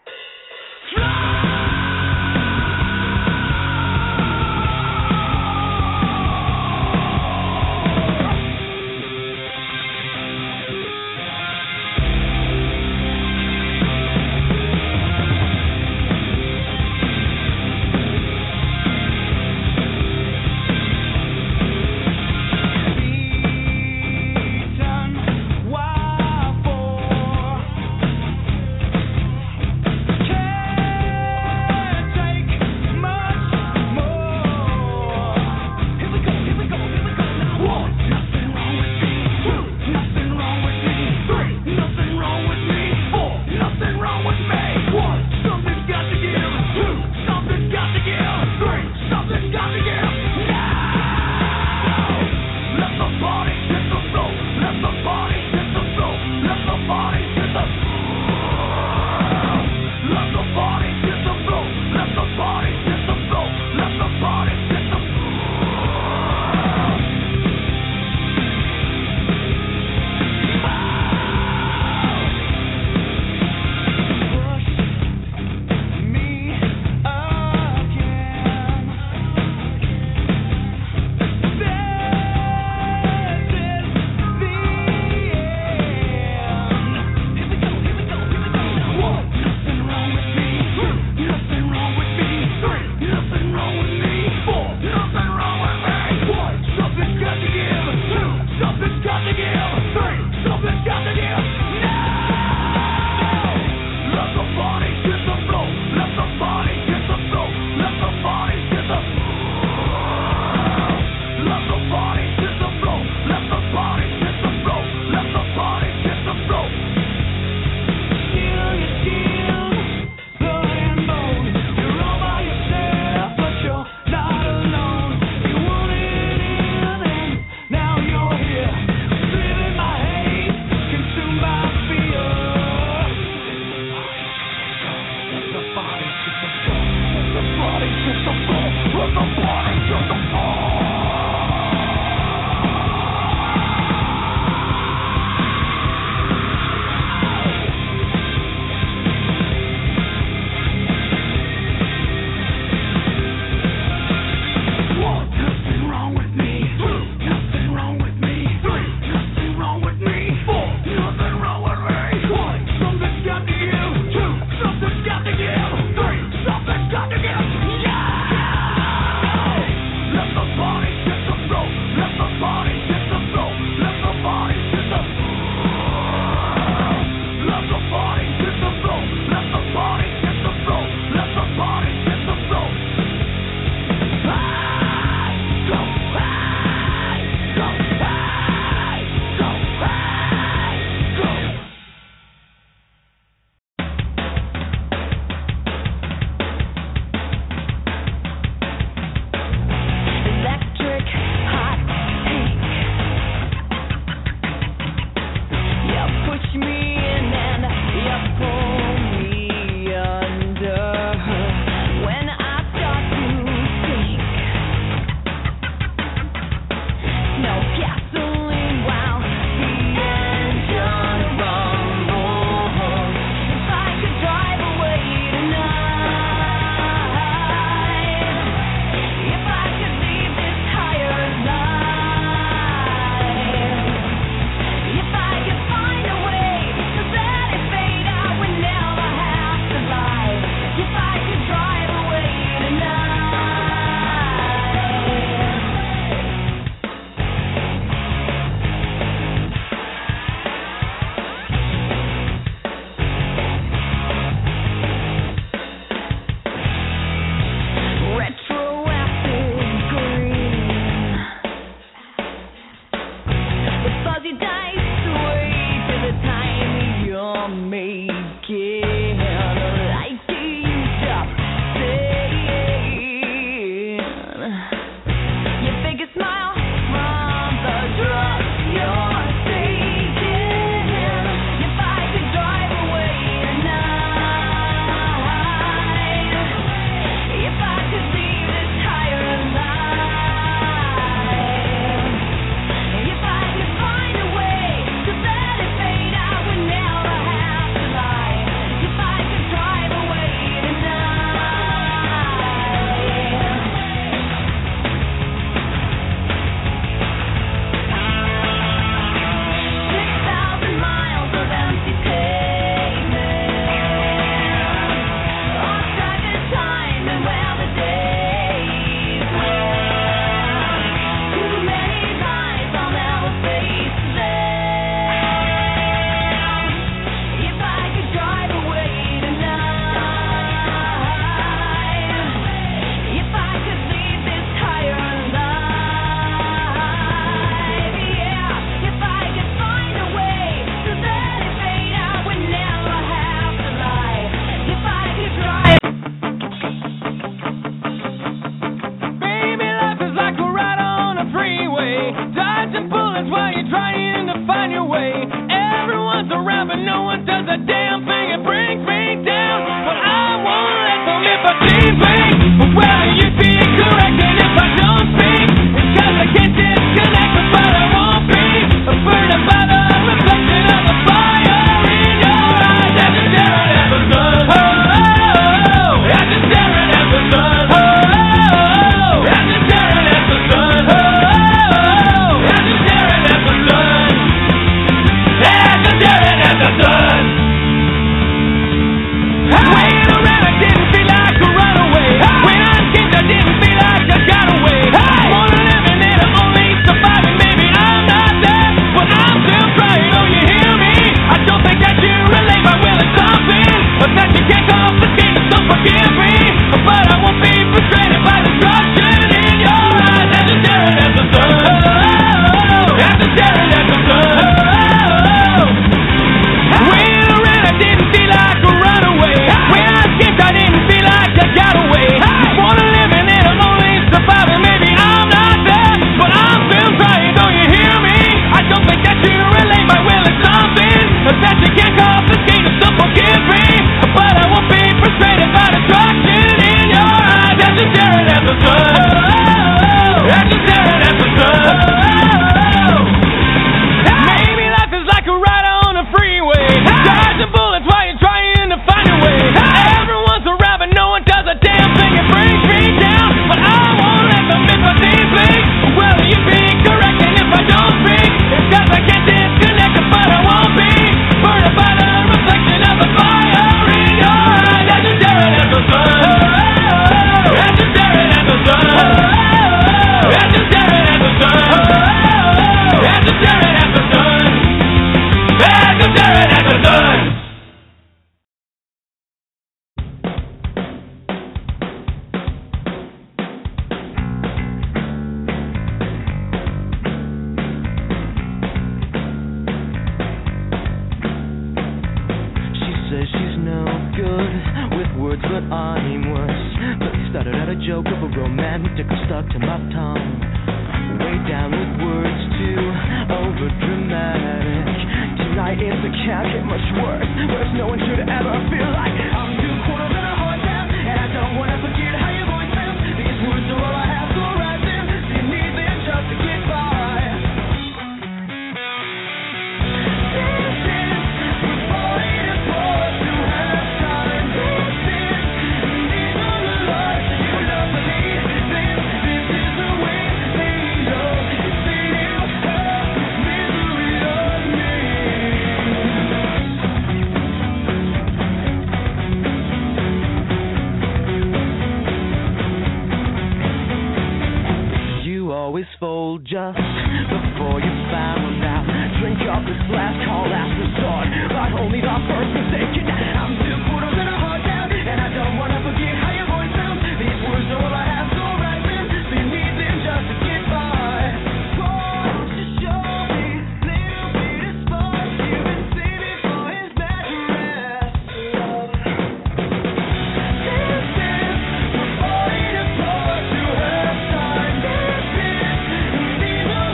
This is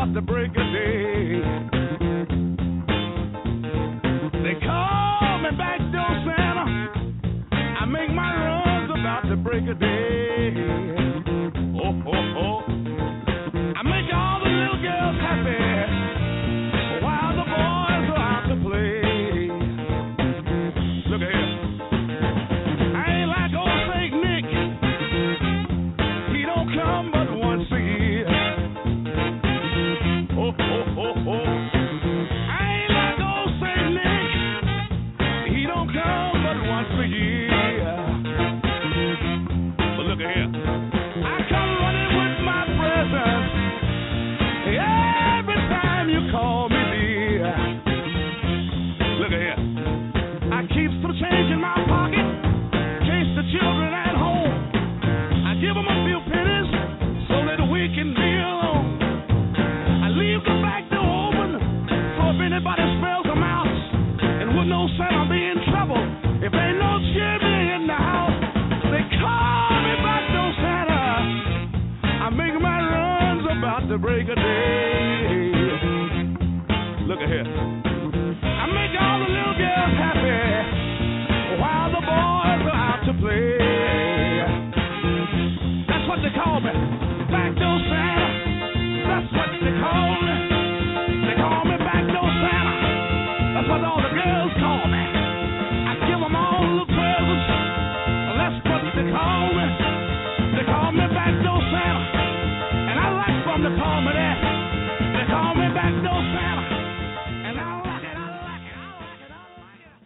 about the break of day. They call me back door Santa. I make my runs about the break of day. Oh, oh, oh. I make all the little girls happy while the boys are out to play. Look at here. I ain't like old Saint Nick. He don't come but once a year. Oh, oh, oh, oh. I ain't like old Saint Nick. He don't come but once a year. But look at here. I come running with my presents every time you call me dear. Look at here. I keep some change in my pocket in case the children at home. I give them a few pennies so that we can be alone. I leave the back door open so if anybody smells a mouse and would know Santa be in trouble if ain't no chimney in the house. They call me back door Santa. I make my runs about the break of day. Look at here. I make all the little girls happy while the boys are out to play. That's what they call me, back door Santa. That's what they call me. They call me back door Santa. That's what all the girls call me. I give them all the presents. That's what they call me. They call me back door Santa. And I like for them to call me that. They call me back door Santa. And I like it, I like it, I like it, I like it.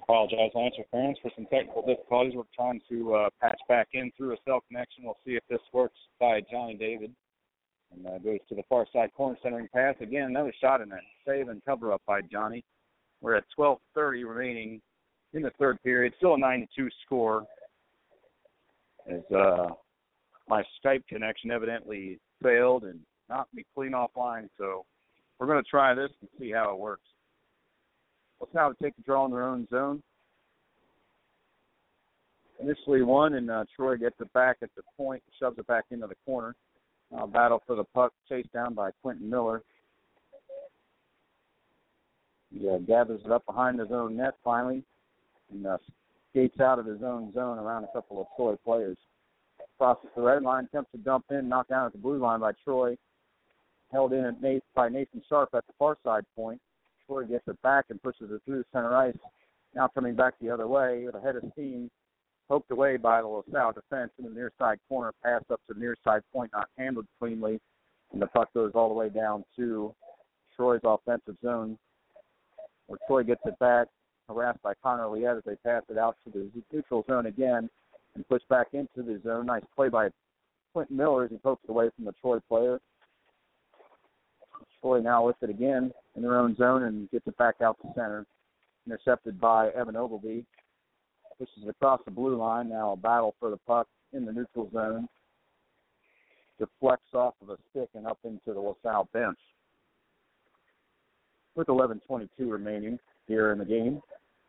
apologize, Lancer fans, for some technical difficulties. We're trying to uh, patch back in through a cell connection. We'll see if this works by Johnny David. And uh, goes to the far side corner centering pass. Again, another shot in that save and cover up by Johnny. We're at twelve thirty remaining in the third period. Still a nine to two score. As uh, my Skype connection evidently failed and knocked me clean offline. So we're going to try this and see how it works. Let's now take the draw in their own zone. Initially one, and uh, Troy gets it back at the point, shoves it back into the corner. Uh, battle for the puck, chased down by Quentin Miller. He uh, gathers it up behind his own net finally, and uh, skates out of his own zone around a couple of Troy players. Crosses the red line, attempts to dump in, knocked down at the blue line by Troy. Held in at Nathan, by Nathan Sharp at the far side point. Troy gets it back and pushes it through the center ice. Now coming back the other way with a head of steam. Poked away by the LaSalle defense in the near side corner. Pass up to the near side point, not handled cleanly. And the puck goes all the way down to Troy's offensive zone, where Troy gets it back, harassed by Connor Liette as they pass it out to the neutral zone again and push back into the zone. Nice play by Quentin Miller as he pokes away from the Troy player. Troy now with it again in their own zone and gets it back out to center. Intercepted by Evan Ogilvie. Pushes it across the blue line. Now a battle for the puck in the neutral zone. Deflects off of a stick and up into the LaSalle bench. With eleven twenty-two remaining here in the game.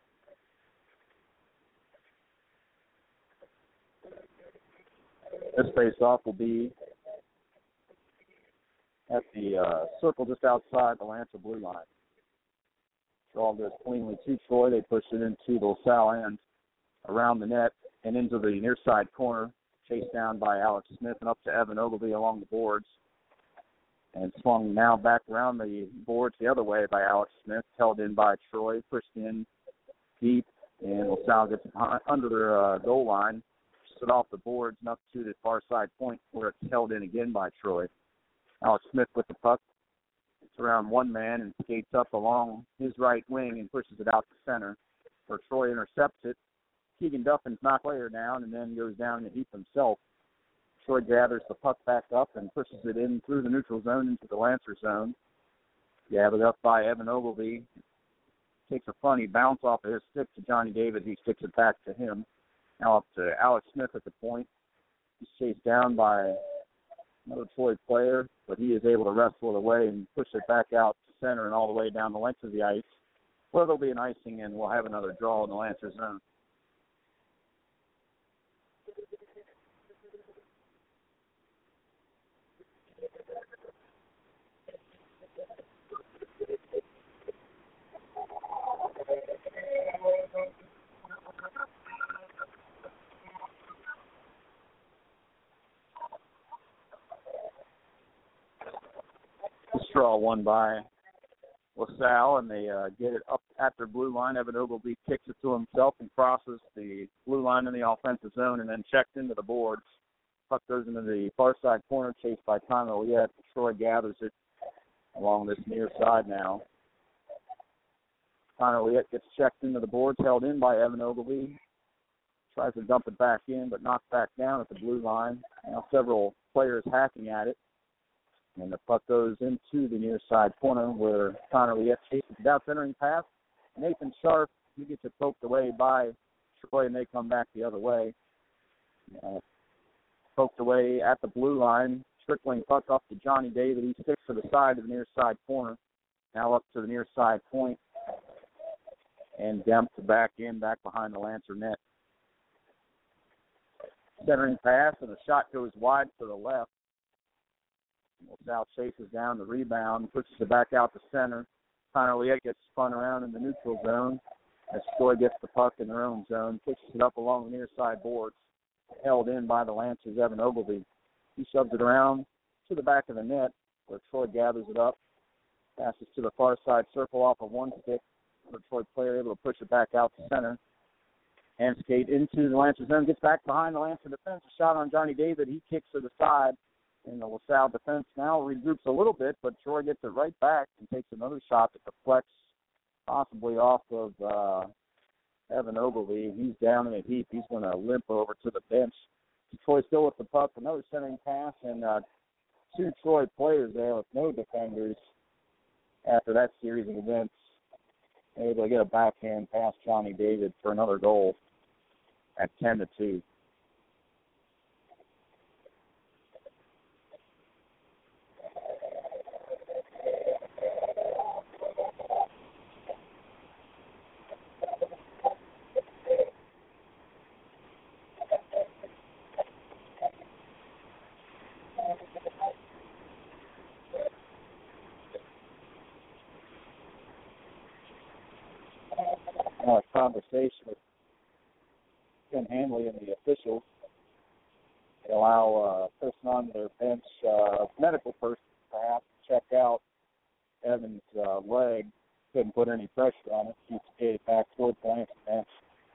This face-off will be at the uh, circle just outside the Lancer blue line. Draw goes cleanly to Troy. They push it into the LaSalle end, around the net and into the near side corner, chased down by Alex Smith and up to Evan Ogilvie along the boards. And swung now back around the boards the other way by Alex Smith, held in by Troy, pushed in deep, and LaSalle gets under their uh, goal line, stood off the boards and up to the far side point where it's held in again by Troy. Alex Smith with the puck. It's around one man and skates up along his right wing and pushes it out to center, where Troy intercepts it. Keegan Duffins knocks the player down and then goes down in the heap himself. Troy gathers the puck back up and pushes it in through the neutral zone into the Lancer zone. Gathered up by Evan Ogilvie. Takes a funny bounce off of his stick to Johnny David. He sticks it back to him. Now up to Alex Smith at the point. He's chased down by another Troy player, but he is able to wrestle it away and push it back out to center and all the way down the length of the ice, where there'll be an icing and we'll have another draw in the Lancer zone. Draw one by LaSalle, and they uh, get it up at their blue line. Evan Ogilvie kicks it to himself and crosses the blue line in the offensive zone and then checked into the boards. Puck goes into the far side corner, chased by Connor Liette. Troy gathers it along this near side now. Connor Liette gets checked into the boards, held in by Evan Ogilvie. Tries to dump it back in, but knocked back down at the blue line. Now several players hacking at it. And the puck goes into the near side corner where Connor Liette chases it out, centering pass. Nathan Sharp, he gets it poked away by Troy, and they come back the other way. Uh, poked away at the blue line, trickling puck up to Johnny David. He sticks to the side of the near side corner. Now up to the near side point. And dumped back in, back behind the Lancer net. Centering pass, and the shot goes wide to the left. LaSalle chases down the rebound, pushes it back out to center. Connor Liette gets spun around in the neutral zone as Troy gets the puck in their own zone, pushes it up along the near side boards, held in by the Lancers' Evan Ogilvie. He shoves it around to the back of the net where Troy gathers it up, passes to the far side circle off of one stick, where Troy player able to push it back out to center. And skate into the Lancer zone, gets back behind the Lancer defense. A shot on Johnny David. He kicks to the side. And the LaSalle defense now regroups a little bit, but Troy gets it right back and takes another shot that deflects possibly off of uh, Evan Ogilvy, he's down in a heap. He's going to limp over to the bench. Troy still with the puck. Another centering pass, and uh, two Troy players there with no defenders after that series of events able to get a backhand past Johnny David for another goal at ten to two. Uh, conversation with Ken Hanley and the officials. They allow a uh, person on their bench, uh, medical person perhaps, to check out Evan's uh, leg. Couldn't put any pressure on it. He skated back towards the Lancers bench.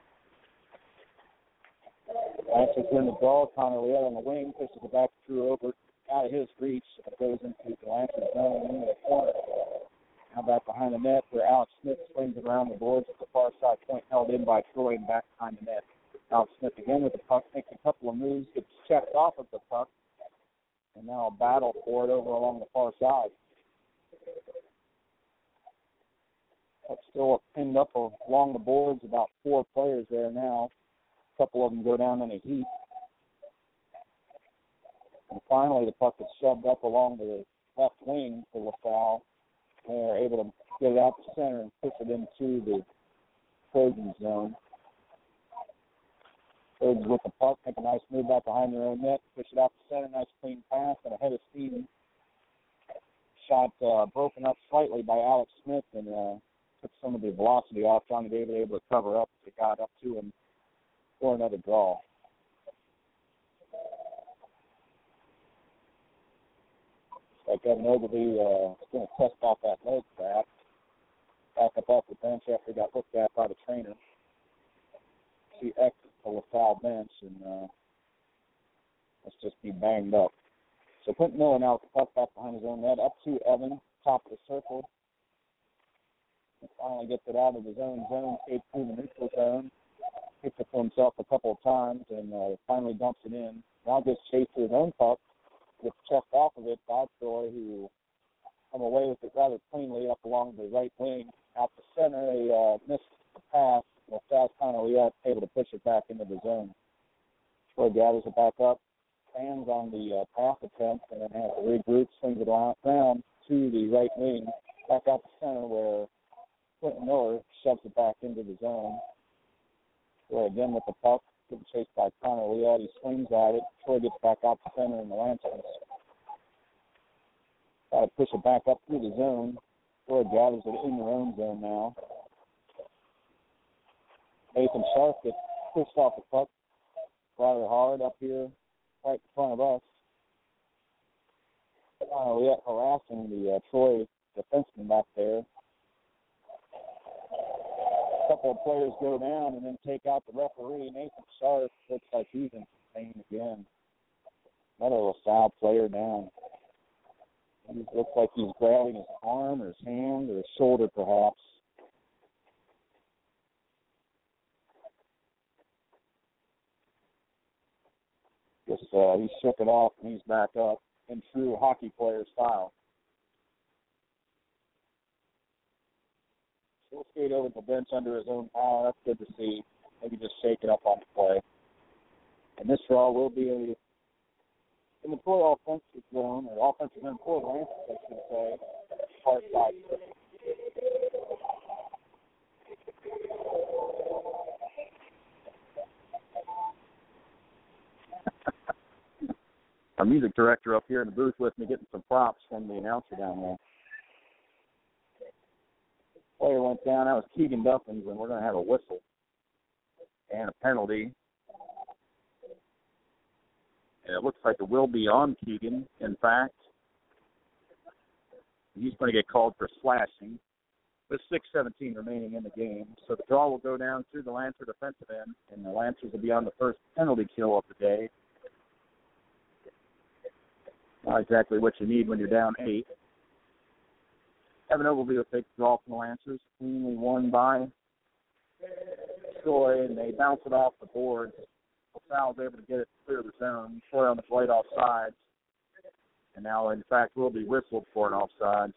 Lancers win the ball. Connor Leal on the wing pushes it back to Drew Obert out of his reach. It goes into the Lancers zone in the corner. Now back behind the net where Alex Smith swings it around the boards at the far side point, held in by Troy and back behind the net. Alex Smith again with the puck, makes a couple of moves, gets checked off of the puck, and now a battle for it over along the far side. Puck still pinned up along the boards, about four players there now. A couple of them go down in a heap. And finally the puck is shoved up along the left wing for LaSalle. They're able to get it out to center and push it into the Trojan zone. Trojans with the puck, make a nice move back behind their own net, push it out to center, nice clean pass, and ahead of steam. Shot uh, broken up slightly by Alex Smith and uh, took some of the velocity off. Johnny David able to cover up as it got up to him for another draw. Like Evan Ogilvy uh, is going to test off that leg crack. Back up off the bench after he got looked at by the trainer. She exits the LaSalle bench and uh, let's just be banged up. So Quentin Miller now with the puck back behind his own net, up to Evan, top of the circle. He finally gets it out of his own zone, skates through the neutral zone, picks it for himself a couple of times, and uh, finally dumps it in. Now gets chased to his own puck. Gets checked off of it by Troy, who come away with it rather cleanly up along the right wing. Out the center, they uh, missed the pass. LaSalle's finally able to push it back into the zone. Troy gathers it back up, stands on the uh, pass attempt, and then has to regroup, swings it around to the right wing, back out the center where Quentin Miller shoves it back into the zone. Troy again with the puck. Getting chased by Connor Leal. He swings at it. Troy gets back out the center in the Lancers. Try to push it back up through the zone. Troy gathers it in their own zone now. Nathan Sharp gets pushed off the puck rather hard up here right in front of us. Connor Leal harassing the uh, Troy defenseman back there. A couple of players go down and then take out the referee. Nathan Sharp looks like he's in pain again. Another LaSalle player down. He looks like he's grabbing his arm or his hand or his shoulder perhaps. Just uh, he shook it off and he's back up in true hockey player style. He'll skate over the bench under his own power. That's good to see. Maybe just shake it up on the play. And this draw will be a, in the Troy offensive zone, or offensive zone, Troy Lancers, I should say, part side. Our music director up here in the booth with me getting some props from the announcer down there. Player went down. That was Keegan Duffins, and we're going to have a whistle and a penalty. And it looks like it will be on Keegan, in fact. He's going to get called for slashing with six seventeen remaining in the game. So the draw will go down to the Lancer defensive end, and the Lancers will be on the first penalty kill of the day. Not exactly what you need when you're down eight. Evan Ogilvy will take the draw from the Lancers, cleanly won by Troy, and they bounce it off the boards. LaSalle was able to get it to clear the zone. Troy on the plate offsides. And now, in fact, will be whistled for an offsides.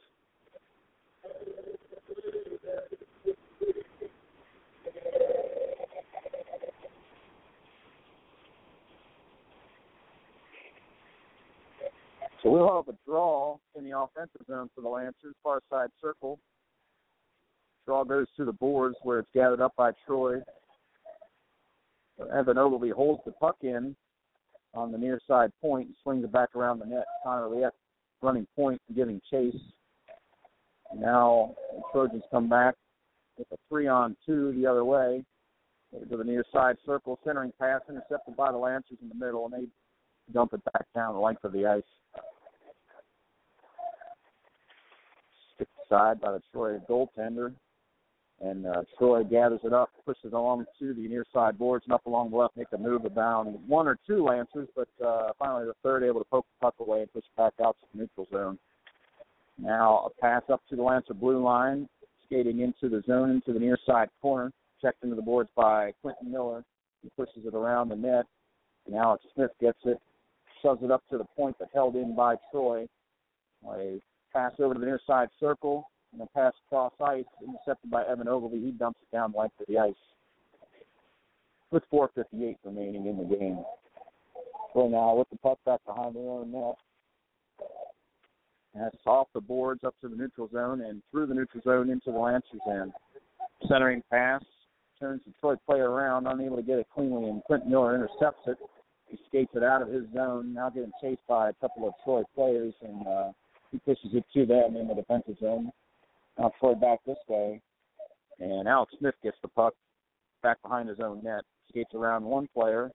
So we'll have a draw in the offensive zone for the Lancers, far side circle. Draw goes to the boards where it's gathered up by Troy. So Evan Ogilvy holds the puck in on the near side point and swings it back around the net. Connor Liette running point and giving chase. And now the Trojans come back with a three on two the other way. To the near side circle, centering pass intercepted by the Lancers in the middle, and they dump it back down the length of the ice. Stick aside by the Troy goaltender. And uh, Troy gathers it up, pushes it along to the near side boards and up along the left, make a move about one or two Lancers, but uh, finally the third able to poke the puck away and push it back out to the neutral zone. Now a pass up to the Lancer blue line, skating into the zone, into the near side corner, checked into the boards by Quentin Miller. He pushes it around the net, and Alex Smith gets it, shoves it up to the point, but held in by Troy. A pass over to the near side circle. And a pass across ice, intercepted by Evan Ogilvy. He dumps it down the length of the ice. With four fifty-eight remaining in the game. So now with the puck back behind their own net. And it's off the boards up to the neutral zone and through the neutral zone into the Lancers end. Centering pass, turns the Troy player around, unable to get it cleanly, and Quentin Miller intercepts it. He skates it out of his zone, now getting chased by a couple of Troy players, and uh, he pushes it to them in the defensive zone. Now Troy back this way, and Alex Smith gets the puck back behind his own net. Skates around one player,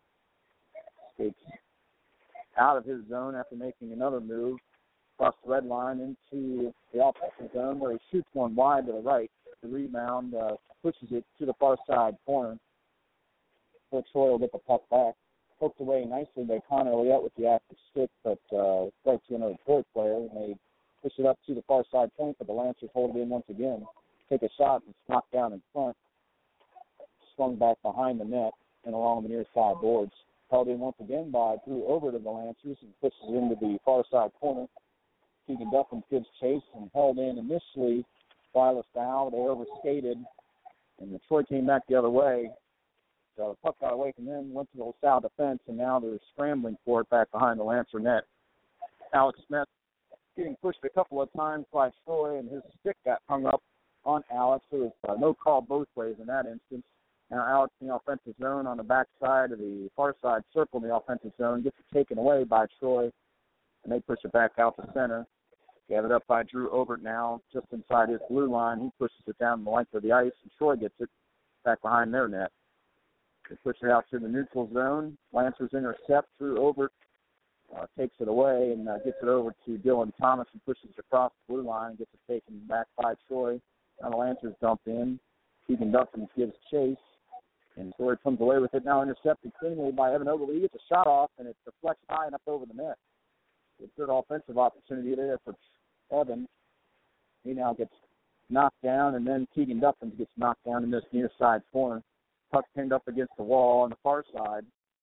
skates out of his zone after making another move, across the red line into the offensive zone where he shoots one wide to the right. The rebound uh, pushes it to the far side corner. So Troy will get the puck back. Poked away nicely by Connor Liette with the active stick, but uh, right to another Troy player, and they push it up to the far side point, but the Lancers hold it in once again. Take a shot and it's knocked down in front. Swung back behind the net and along the near side boards. Held in once again by Drew over to the Lancers and pushes it into the far side corner. Keegan Duffin gives chase and held in initially by LaSalle. They overskated, and the Troy came back the other way. So the puck got away from them, went to the LaSalle defense, and now they're scrambling for it back behind the Lancer net. Alex Smith getting pushed a couple of times by Troy, and his stick got hung up on Alex. So it's uh, no call both ways in that instance. Now Alex in the offensive zone on the backside of the far side circle in the offensive zone, gets it taken away by Troy, and they push it back out to center. Gathered up by Drew Obert now, just inside his blue line. He pushes it down the length of the ice, and Troy gets it back behind their net. They push it out to the neutral zone. Lancers intercept. Drew Obert Uh, takes it away and uh, gets it over to Dylan Thomas, and pushes it across the blue line and gets it taken back by Troy. Now the Lancers dump in. Keegan Duffin gives chase, and Troy comes away with it. Now intercepted cleanly by Evan Ogilvy. He gets a shot off, and it deflects high and up over the net. It's a good offensive opportunity there for Evan. He now gets knocked down, and then Keegan Duffin gets knocked down in this near side corner. Puck pinned up against the wall on the far side.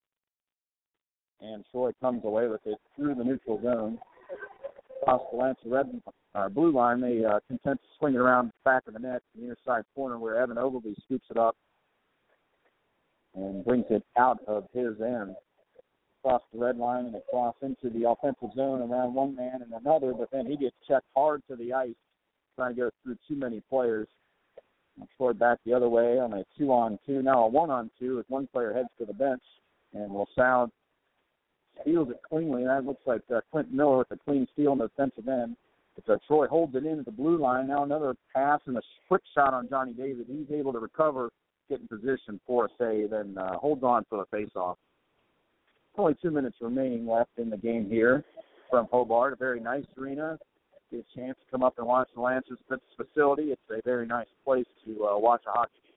And Troy comes away with it through the neutral zone. Across the Lancer red uh, blue line, they uh, content to swing it around the back of the net, the near side corner where Evan Ogilvy scoops it up and brings it out of his end. Across the red line and across into the offensive zone around one man and another, but then he gets checked hard to the ice, trying to go through too many players. And Troy back the other way on a two-on-two, now a one-on-two as one player heads to the bench, and LaSalle steals it cleanly, and that looks like uh, Quentin Miller with a clean steal on the defensive end. It's uh, Troy holds it in at the blue line. Now another pass and a quick shot on Johnny David. He's able to recover, get in position for a save, and uh, holds on for the face-off. Only two minutes remaining left in the game here from Hobart. A very nice arena. Get a chance to come up and watch the Lancers facility. It's a very nice place to uh, watch a hockey game.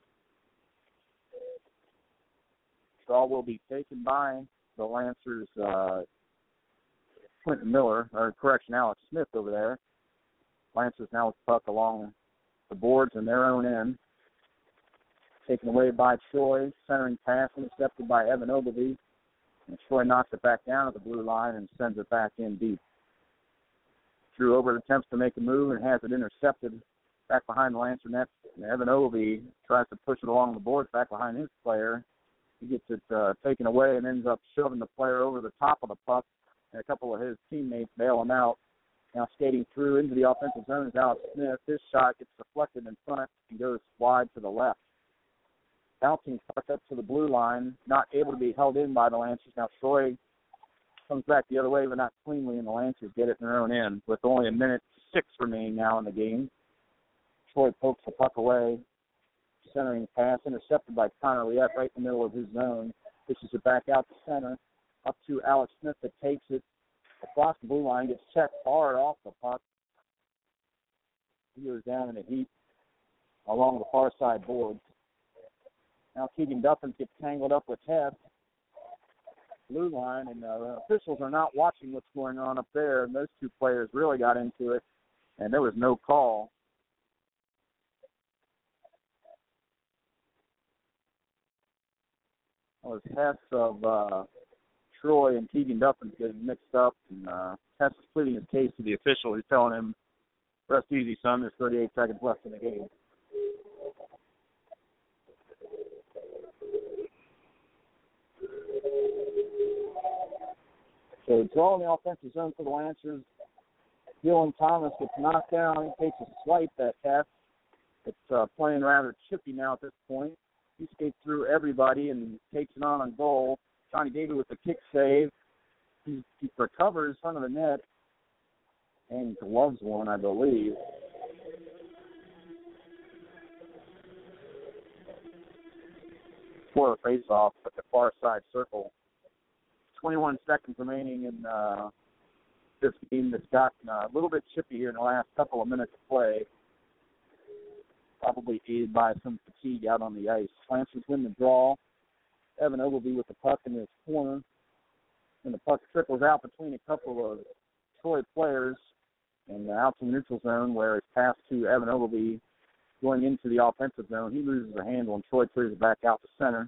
Straw will be taken by the Lancers, uh, Quentin Miller, or correction, Alex Smith over there. Lancers now with the puck along the boards in their own end. taken away by Troy. Centering pass intercepted by Evan Ogilvy. And Troy knocks it back down at the blue line and sends it back in deep. Drew Obert attempts to make a move and has it intercepted back behind the Lancer net. And Evan Ogilvy tries to push it along the boards back behind his player. He gets it uh, taken away and ends up shoving the player over the top of the puck. And a couple of his teammates bail him out. Now skating through into the offensive zone is Alex Smith. His shot gets deflected in front and goes wide to the left. Bouncing puck up to the blue line, not able to be held in by the Lancers. Now Troy comes back the other way, but not cleanly, and the Lancers get it in their own end with only a minute six remaining now in the game. Troy pokes the puck away. Centering pass intercepted by Connor Liette right in the middle of his zone. Pushes it back out to center. Up to Alex Smith that takes it across the blue line, gets checked hard off the puck. He goes down in a heap along the far side boards. Now Keegan Duffins gets tangled up with Hess. Blue line, and uh, officials are not watching what's going on up there, and those two players really got into it, and there was no call. It was Hess of uh, Troy and Keegan Duffins getting mixed up, and uh, Hess is pleading his case to the official. He's telling him, rest easy, son, there's thirty-eight seconds left in the game. So drawing the offensive zone for the Lancers. Dylan Thomas gets knocked down. He takes a swipe at Hess. It's uh, playing rather chippy now at this point. He skates through everybody and takes it on on goal. Johnny David with the kick save. He, he recovers in front of the net and gloves one, I believe. For a face-off at the far side circle. twenty-one seconds remaining in uh, this game that's gotten uh, a little bit chippy here in the last couple of minutes of play. Probably aided by some fatigue out on the ice. Lancers win the draw. Evan Ogilvy with the puck in his corner. And the puck trickles out between a couple of Troy players and out to the neutral zone where it's passed to Evan Ogilvy going into the offensive zone. He loses the handle and Troy clears it back out to center.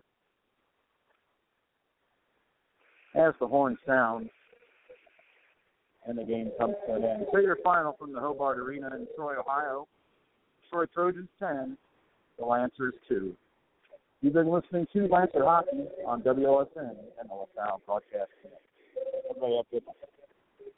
As the horn sounds, and the game comes to an end. So your final from the Hobart Arena in Troy, Ohio. Troy Trojans ten, the Lancers two. You've been listening to Lancer Hockey on W O S N and the LaSalle Broadcast Center. Everybody have a good night.